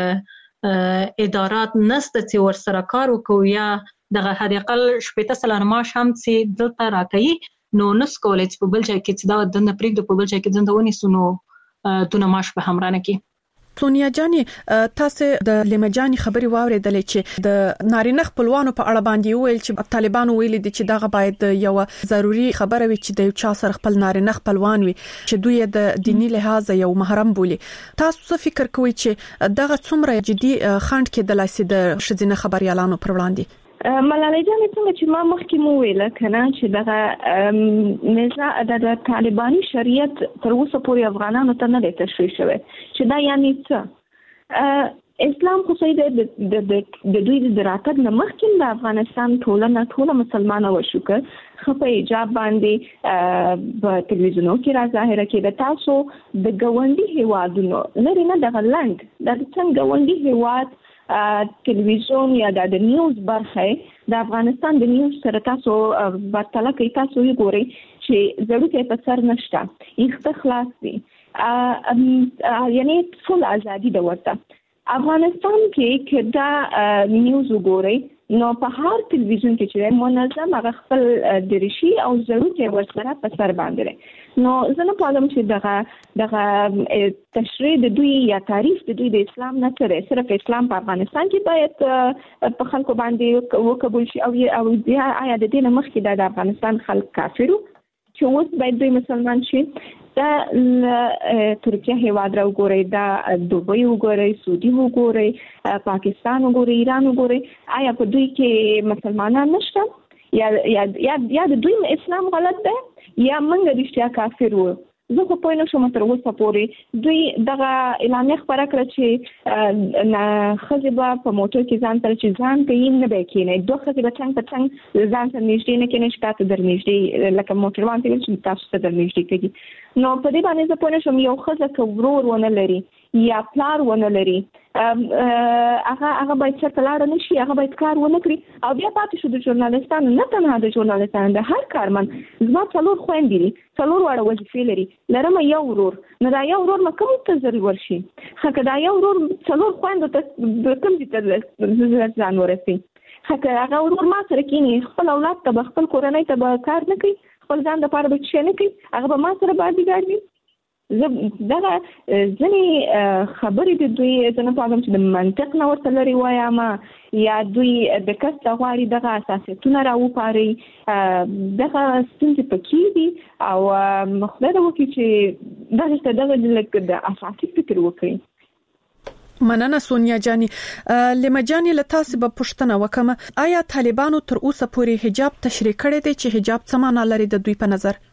اوس ادارات نسته چې ورسره کار وکړو یا دغه حد اقل 70 سلنه معاش هم چې دلته راکړي نو نس کولای چې په بل ځای کې چې دا دنه پرېږدو په بل ځای کې دنه ونیسو نو دونه معاش به هم رانه کې. سونیا جاني تاسو د لیما جاني خبري واوریدلې چې د نارینه خپلوانو په اړه باندې ویل چې طالبانو ویل دي چې دغه باید یو ضروري خبره وي چې د یو چا سره خپل نارینه خپلوان وي چې دوی د دینی لحاظ یو محرم بولي. تاسو څه فکر کوئ چې دغه څومره جدي خند کې د لاسي د شذینه خبريالانو پر وړاندې؟ ملالۍ جانې څنګه چې ما مخکې مو ویل کنه چې دغه نظام د طالباني شریعت تر اوسه پورې افغانانو ته نه دی تشریح شوی چې دا یعنی څه اسلام خو د دوی د راتګ نه مخکې د افغانستان ټوله مسلمانه وشو که خپه حجاب باندې په ټلویزیونو کې را ظاهره کېده. تاسو د ګاونډي هیوادونو لري نه دغه لنډ د څنګه ګاونډي هیواد ټلویزیون یا د نیوز برخه د افغانستان د نیوز سره تاسو برتله کوي تاسو یې ګورئ چې ضرورت په سر نشته یخته خلاص دي یعنی ټول ازادي د ورته افغانستان کې کدا نیوز وګورئ نو په هر تلویزیون کې چې منظم هغه خپل دریشي او ضرورت ورسره په سر باندې نو زه نه پوهم چې دغه تشریح د دوی یا تعریف د دوی د اسلام نه سره صرف اسلام په افغانستان کې باید په خلکو باندې وقبول شي او بیا آیا د دې مخکې د افغانستان خلک کافرو چې اوس باید دوی مسلمان شي دا ترکیه هیواد را وګورئ دا دوبۍ وګورئ سعودي وګورئ پاکستان وګورئ ایران وګورئ آیا په دوی کې مسلمانان نشته یا د دوی اسلام غلط ده یا موږ رښتیا کافر وو زه خو پوه نه شوم تر اوسه پورې دوی دغه اعلامیه خپره کړه چې ښځې به په موټر کې ځان سره چې ځان کوي نه به یې کښېنئ دوه ښځې به څنګ په څنګ ځان سره نږدې نه کښېنئ چې تاسو در نږدې لکه موټروان ته ویل چې تاسو ته در نږدې کېږي نو په دې باندې زه پوه نه شوم یو ښځه که ورور ونه لري یا پلار ونه لري هغه باید چېرته لاړه نه شي هغه باید کار ونه کړي او بیا پاتې شو د ژورنالستانو نه تنها د ژورنالستانو د هر کارمند زما 4 خویندې دي 4 واړه وظیفې لري لرم یو ورور نو دا یو ورور ما کوم ته ضرورت شي که دا یو ورور 4 خویندو ته کوم ته ځان ورسي که هغه ورور ما سره کېني خپل اولاد ته به خپل کورنۍ ته به کار نه کوي خپل ځان دپاره به څه نه کوي هغه به ما سره باډیګارډ وي دغه ځینې خبرې د دوی زه نه پوهېږم چې د منطق نه ورته لرې وایم یا دوی د کس ته غواړي دغه اساسیتونه راوپاري دغه ستونزې پکې دي او خدای دې وکړي چې دغه د اساسي فکر وکړي مننه سونیا جاني لما جاني لتاسو به پښتنه وکم آیا طالبانو تر اوسه پورې حجاب تشریح کړی دی چې حجاب څه معنی لري د دوی په نظر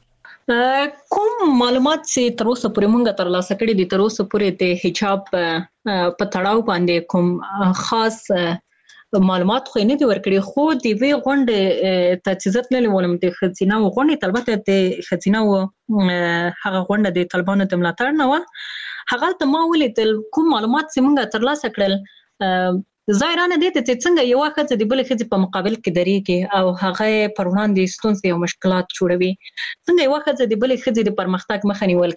کوم معلومات چې تر اوسه پورې مونږ ترلاسه کړي دي تر اوسه پورې د حجاب په تړاو باندې کوم خاص معلومات خو نه دي ورکړي خو د وی غونډه تجهیزات نه لولم د خزینه و غونډه البته د خزینه و هغه غونډه د طالبانو د ملاتړ نه و هغه ته ما ولیدل کوم معلومات چې مونږ ترلاسه کړل ظاهرانه دي چې څنګه یو وخت د بل خځې په مقابل کې درېږي او هغه پر وړاندې ستونزې او مشکلات جوړوي څنګه یو وخت د بل خځې د پرمختګ مخه نیول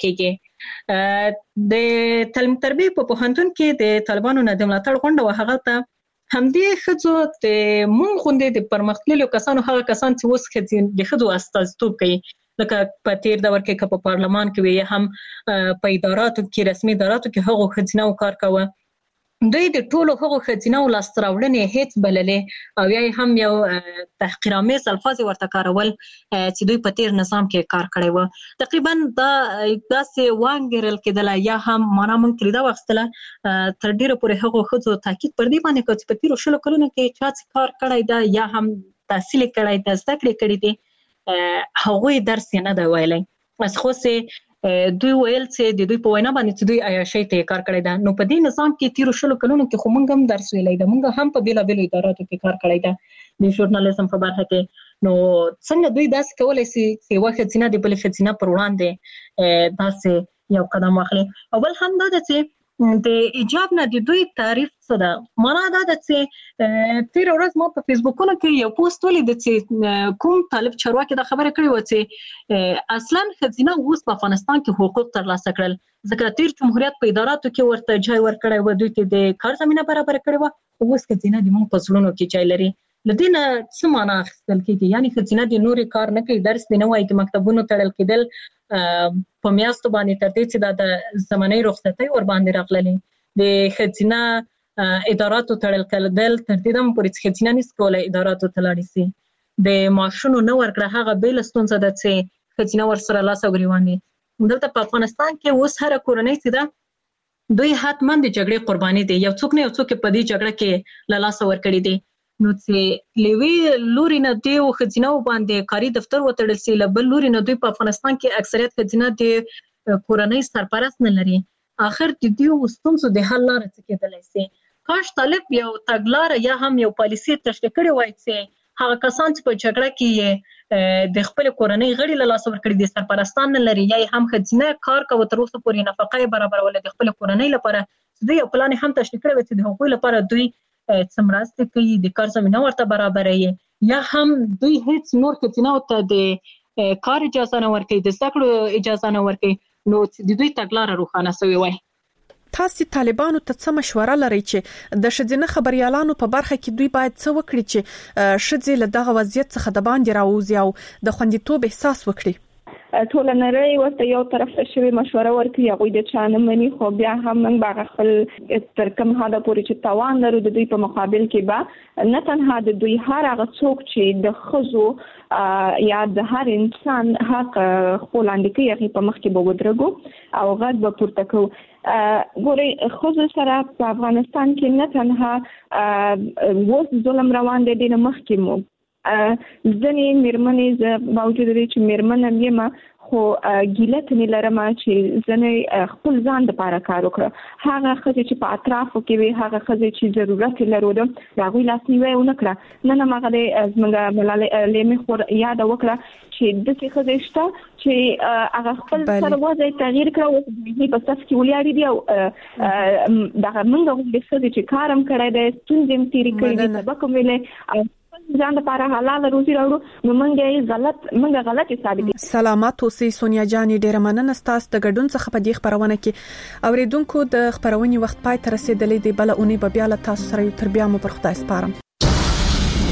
کېږي د تعلیم تربیه په پوهنتون کې د طالبانو نه د ملاتړ غونډه و هغه ته همدې خځو د مونږ غونډې د پرمختللو کسانو هغه کسان چې اوس خځې د خځو استازیتوب کوي لکه په تیر دور کې په پارلمان کې وي هم په اداراتو کې رسمي اداراتو کې هغه خځینه کار کوي دوی د ټولو هغو خځینو لاسته راوړنې هیڅ بللې او یا هم یو تحقیرآمیز الفاظ ورته کارول چې دوی په تیر نظام کې کار کړی و تقریبا دا داسې وانګرل کېدله یا هم معنا مونږ ترې دا واخیستله تر ډېره پورې هغو ښځو تاکید پر دې باندې کوي چې په تیرو 20 کلونو کې چا څه کار کړی ده یا هم تحصیل کړی ده زده کړې کړي دي هغوی درس یې نه دی ویلی از خو دوی ویل چې د دوی په وینا باندې چې دوی عیاشۍ ته کار کړی ده نو په دې نظام کې تیرو 20 کلونو کې خو موږ هم درس ویلی ده موږ هم په بیلابیلو اداراتو کې کار کړی ده د ژورنالیزم په برخه کې نو څنګه دوی داسې کولی شي چې یوه ښځینه د بلې ښځینه پر وړاندې داسې یو قدم واخلي او بل هم دا ده چې د حجاب نه د دوی تعریف څه ده معنا دا ده چې تېره ورځ ما په فیسبوکونو کې یو پوسټ ولید چې کوم طالب چارواکي دا خبره کړې و چې اصلا ښځینه اوس په افغانستان کې حقوق ترلاسه کړل ځکه تیر جمهوریت په اداراتو کې ورته ځای ورکړی و دوی ته د کار زمینه برابر کړې وه اوس ښځینه د موږ په زړونو کې ځای لري له دې نه څه معنا اخیستل کېږي یعنې ښځینه د نورې کار نه کوي درس دې نه وایي د مکتبونو تړل کېدل په میاشتو باندې تر دې چې دا د زمنۍ رخصتۍ ور باندې راغللې د ښځینه اداراتو تړل کېدل تر دې دمه پورې چې ښځینه نشي کولی اداراتو ته لاړې شي د معاشونو نه ورکړه هغه بېله ستونزه ده چې ښځینه ورسره لاس او ګرېوان دي دلته په افغانستان کې اوس هره کورنۍ چې ده دوی حتما د جګړې قرباني دي یو څوک نه یو څوک په دې جګړه کې له لاسه ورکړي دي نو چې لوی لوري نه دی او ښځینه باندې کاري دفتر وتړل شي له بل لوري نه دوی په افغانستان کې اکثریت ښځینه د کورنۍ سرپرست نه لري اخر د دې ستونزو د حل لاره څه کېدلی شي کاش طالب یو تګلاره یا هم یو پالیسي تشریح کړې وای چې هغه کسان چې په جګړه کې د خپل کورنۍ غړي له لاسه ورکړي دي سرپرستان نه لري یا هم ښځینه کار کوي تر اوسه پورې نفقه یې برابرول د خپل کورنۍ لپاره دوی یو پلان هم تشریح کړی و چې د هغوی لپاره دوی څه مرستې کوي د کار زمینه ورته برابروي یا هم دوی هیڅ نور ښځینو ته د کار اجازه نه ورکوي د زده کړو اجازه نه ورکوي نو د دوی تګلاره روښانه سوې وای تاسو طالبانو ته څه مشوره لرئ چې د شذینه خبريالانو په برخه کې دوی باید څه وکړي چې شذې له دغه وضعیت څخه د باندې راوځي او د خوندیتوب احساس وکړي؟ ټول نړۍ ورته یو طرف ته شوی مشوره ورکړي، هغه د چانه مني، خو بیا هم موږ باغ خپل تر کوم حدا پورې چې توان لرو د دوی په مقابل کې به نه تنها د دوی هر هغه څوک چې د خزو یا د هر انسان حق خپل اندکی هغه په مخ کې به ودرګو او غږ به پورته کوو. ګوري خزو سره په افغانستان کې نه تنها وس ظلم روان دي د مخ کې مو ځنې میرمنې ز باوجود لري چې میرمن یم خو ګیلت نه لرم چې ځنې خپل ځان لپاره کار وکړه. هغه خزې چې په اطرافو کې وي، هغه خزې چې ضرورت لري دا غوي لاسنیوي ونکړه. نه مغه د زمګه ملالۍ لیمه خور یاد وکړه چې د څه خزې شته چې هغه خپل سره وځي تغییر کړو او په صف کې ولیاري دی او دا موږ د خزې چې کارم کړی دی ستونزې تیری کړې دي سبق ویلې ځان لپاره حلال روزي راوړو نو موږ غلط ثابت. سلامات اوسئ سونیا جان، ډیره مننه ستاسو د ګډون څخه په دې خبرونه کې. اوریدونکو د خبرونې وخت پای ته رسیدلې دی، بل اونۍ به بیا له تاسو سره تر بیا مو پر خدای سپارم.